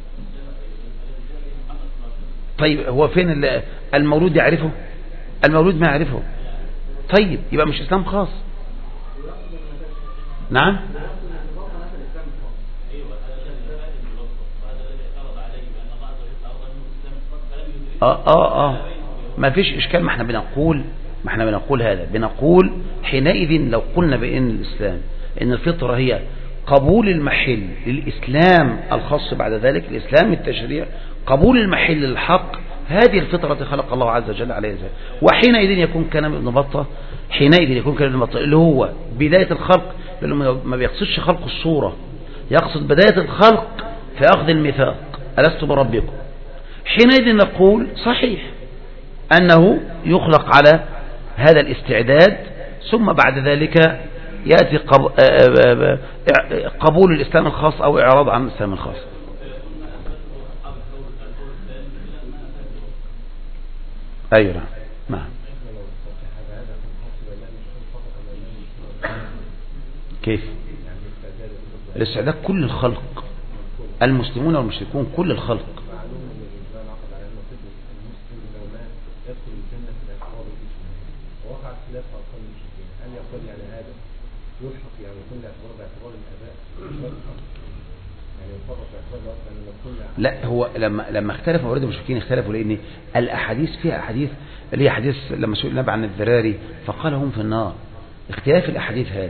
طيب هو فين المولود يعرفه؟ المولود ما يعرفه، طيب يبقى مش إسلام خاص. نعم. اه اه اه ما فيش اشكال، ما احنا بنقول ما احنا بنقول هذا، بنقول حينئذ لو قلنا بان الاسلام ان الفطرة هي قبول المحل للاسلام الخاص بعد ذلك الاسلام التشريع، قبول المحل للحق، هذه الفطرة خلق الله عز وجل عليها. وحينئذ يكون كلام ابن بطة حينئذ يكون كلام ابن بطة اللي هو بداية الخلق، لأنه ما بيقصدش خلق الصورة، يقصد بداية الخلق في أخذ الميثاق ألست بربكم. حينئذ نقول صحيح أنه يخلق على هذا الاستعداد، ثم بعد ذلك يأتي قبول الإسلام الخاص أو إعراض عن الإسلام الخاص. أيوة نعم. كيف الاستعداد؟ كل الخلق، المسلمون والمشركون، كل الخلق. لا، هو لما لما اختلف موارد المشركين اختلفوا لان الاحاديث فيها احاديث اللي هي حديث لما سئل النبي عن الذراري فقال هم في النار. اختلاف الاحاديث هذا.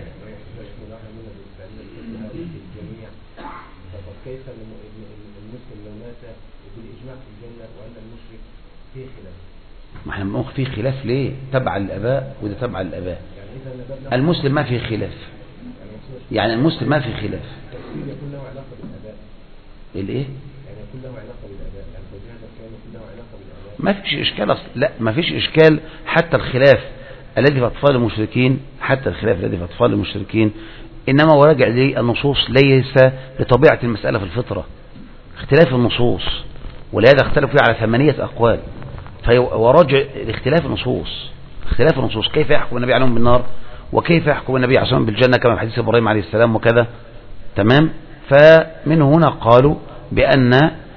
كيف المسلم لو مات بالاجماع في الجنه وان المشرك فيه خلاف؟ ما احنا بنقول فيه خلاف ليه؟ تبع الاباء وده تبع الاباء. المسلم ما فيه خلاف. يعني المسلم ما فيه خلاف. يكون له علاقه بالاباء. الايه؟ يعني يكون له علاقه بالاباء، يعني توجيه هذا الكلام يكون له علاقه بالاباء. ما فيش اشكال أصل. لا، ما فيش اشكال. حتى الخلاف الذي في اطفال المشركين، حتى الخلاف الذي في اطفال المشركين انما هو راجع للنصوص، ليس لطبيعه المساله في الفطره. اختلاف النصوص، ولهذا اختلفوا فيه على ثمانيه اقوال. فهو راجع لاختلاف النصوص. اختلاف النصوص، كيف يحكم النبي عليهم بالنار وكيف يحكم النبي عليه الصلاه والسلام بالجنه كما في حديث ابراهيم عليه السلام وكذا. تمام. فمن هنا قالوا بان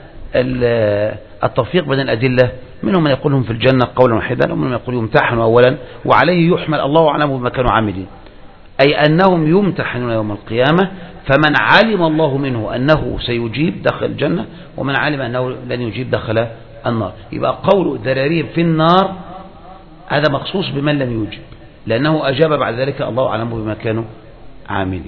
التوفيق بين الادله، منهم من يقولهم في الجنه قولا واحدا ومنهم من يقول يمتحن اولا وعليه يحمل الله اعلم بما كانوا عاملين، اي انهم يمتحنون يوم القيامه. فمن علم الله منه انه سيجيب دخل الجنه ومن علم انه لن يجيب دخل النار. يبقى قول ذراريهم في النار هذا مخصوص بمن لم يجب، لأنه أجاب بعد ذلك الله أعلم بما كانوا عاملين.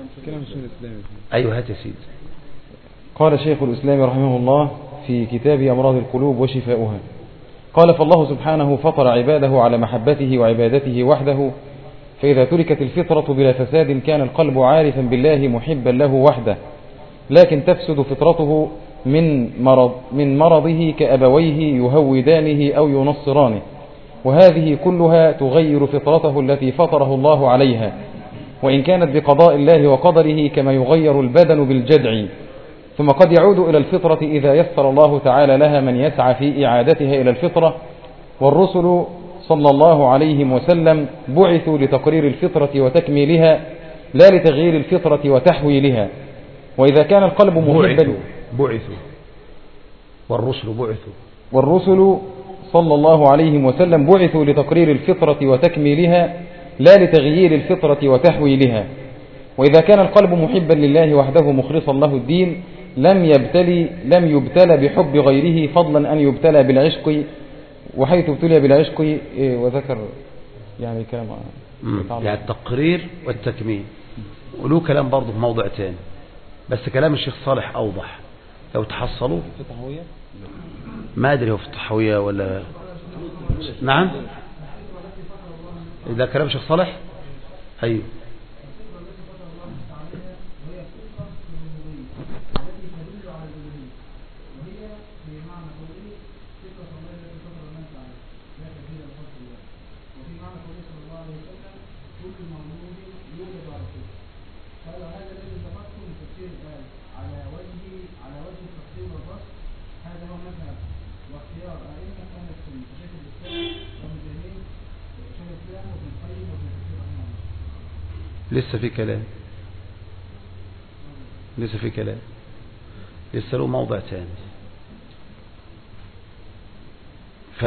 أيها يا سيدي. قال شيخ الإسلام رحمه الله في كتاب أمراض القلوب وشفاؤها، قال: فالله سبحانه فطر عباده على محبته وعبادته وحده، فإذا تركت الفطرة بلا فساد كان القلب عارفا بالله محبا له وحده، لكن تفسد فطرته من مرض من مرضه كأبويه يهودانه أو ينصرانه، وهذه كلها تغير فطرته التي فطره الله عليها، وإن كانت بقضاء الله وقدره كما يغير البدن بالجدع، ثم قد يعود إلى الفطرة إذا يسر الله تعالى لها من يسعى في إعادتها إلى الفطرة. والرسل صلى الله عليه وسلم بعثوا لتقرير الفطرة وتكميلها لا لتغيير الفطرة وتحويلها. وإذا كان القلب محبا بعثوا والرسل بعثوا والرسل صلى الله عليه وسلم بعثوا لتقرير الفطرة وتكميلها لا لتغيير الفطرة وتحويلها. وإذا كان القلب محبا لله وحده مخلصا له الدين لم يبتلي لم يبتلى بحب غيره، فضلا أن يبتلى بالعشق، وحيث ابتلي بالعشق وذكر يعني كلام يعني التقرير والتكميل. وله كلام برضه في موضع تاني، بس كلام الشيخ صالح أوضح لو تحصلوا. ما أدري هو في الطحوية ولا نعم. إذا كلام الشيخ صالح أيوه لسه في كلام لسه في كلام لسه له موضع ثاني. ف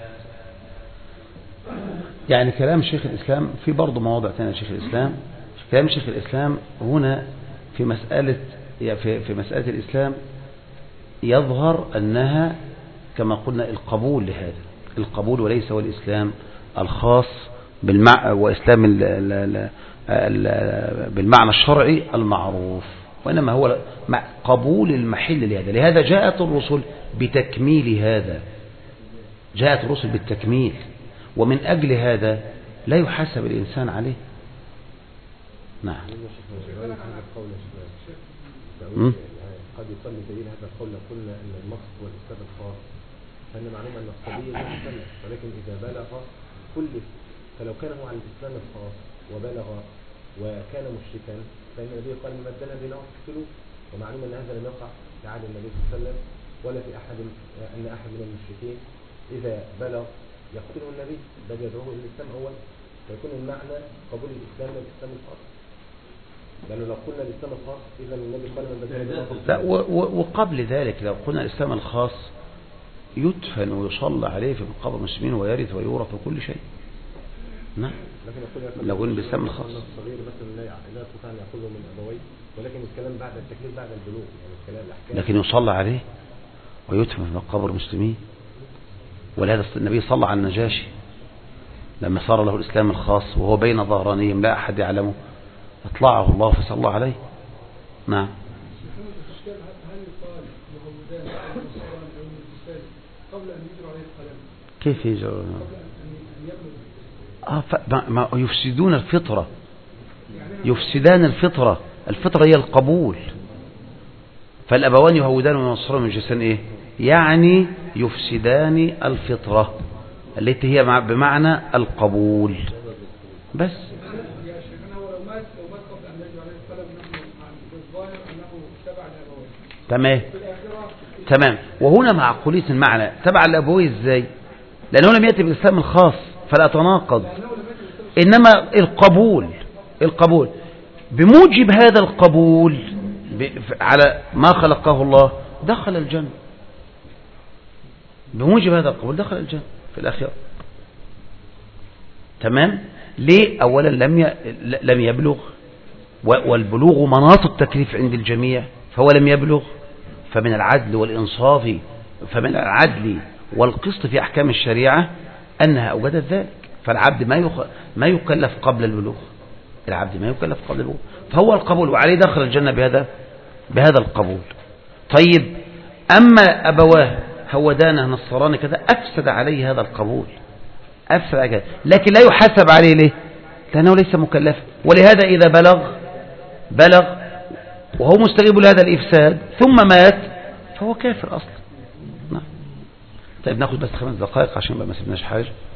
يعني كلام شيخ الإسلام في برضه مواضع ثانية. شيخ الإسلام كلام شيخ الإسلام هنا في مسألة في في مسألة الإسلام يظهر أنها كما قلنا القبول لهذا القبول، وليس هو الإسلام الخاص بالمع وإسلام ال ال ال بالمعنى الشرعي المعروف، وإنما هو قبول المحل لهذا. لهذا جاءت الرسل بتكميل هذا، جاءت الرسل بالتكميل، ومن أجل هذا لا يحاسب الإنسان عليه. نعم. قد يصلي دليل هذا القول لو قلنا أن المقصد هو الإسلام الخاص، فإن معلوم أن الصبي لا يكلف، ولكن إذا بلغ كلف. فلو كان هو على الإسلام الخاص وبلغ وكان مشركا فإن النبي قال من بدنا بنا اقتلوه، ومعلوم أن هذا لم يقع في عهد النبي صلى الله عليه وسلم ولا في أحد أن أحد من المشركين إذا بلغ يقتله النبي بل يدعوه إلى الإسلام أولا، فيكون المعنى قبول الإسلام للإسلام الخاص. لأنه لو قلنا الإسلام الخاص إذا النبي قال من بدنا بنا اقتلوه. لا، وقبل ذلك لو قلنا الإسلام الخاص يدفن ويصلى عليه في مقابر المسلمين ويرث ويورث وكل شيء. نعم لكن يقول لو قلنا بالإسلام الخاص الصغير مثلا لا لا يستطيع أن يأخذه من أبويه، ولكن الكلام بعد التكليف بعد البلوغ، يعني الكلام الأحكام. لكن يصلى عليه ويدفن في مقابر المسلمين. ولهذا النبي صلى على النجاشي لما صار له الإسلام الخاص وهو بين ظهرانيهم لا أحد يعلمه، اطلعه الله فصلى عليه. نعم. كيف يجرون؟ آه ما يفسدون الفطرة، يفسدان الفطرة. الفطرة هي القبول. فالأبوان يهودان وينصران من جسن إيه؟ يعني يفسدان الفطرة التي هي بمعنى القبول بس. تمام تمام. وهنا معقولية المعنى تبع الأبوي إزاي؟ لأنه لم يأتي بالإسلام الخاص فلا تناقض، إنما القبول القبول بموجب هذا القبول على ما خلقه الله دخل الجنة. بموجب هذا القبول دخل الجنة في الآخرة. تمام. ليه؟ أولا لم لم يبلغ، والبلوغ مناط التكليف عند الجميع، فهو لم يبلغ. فمن العدل والإنصاف فمن العدل والقسط في أحكام الشريعة أنها أوجدت ذلك. فالعبد ما يخ... ما يكلف قبل البلوغ، العبد ما يكلف قبل البلوغ، فهو القبول وعليه دخل الجنة بهذا بهذا القبول. طيب أما أبواه هودانه نصراني كذا أفسد عليه هذا القبول، أفسد عليه، لكن لا يحاسب عليه. ليه؟ لأنه ليس مكلفا. ولهذا إذا بلغ بلغ وهو مستجيب لهذا الإفساد ثم مات فهو كافر أصلا. نعم. طيب ناخذ بس خمس دقائق عشان ما سيبناش حاجة.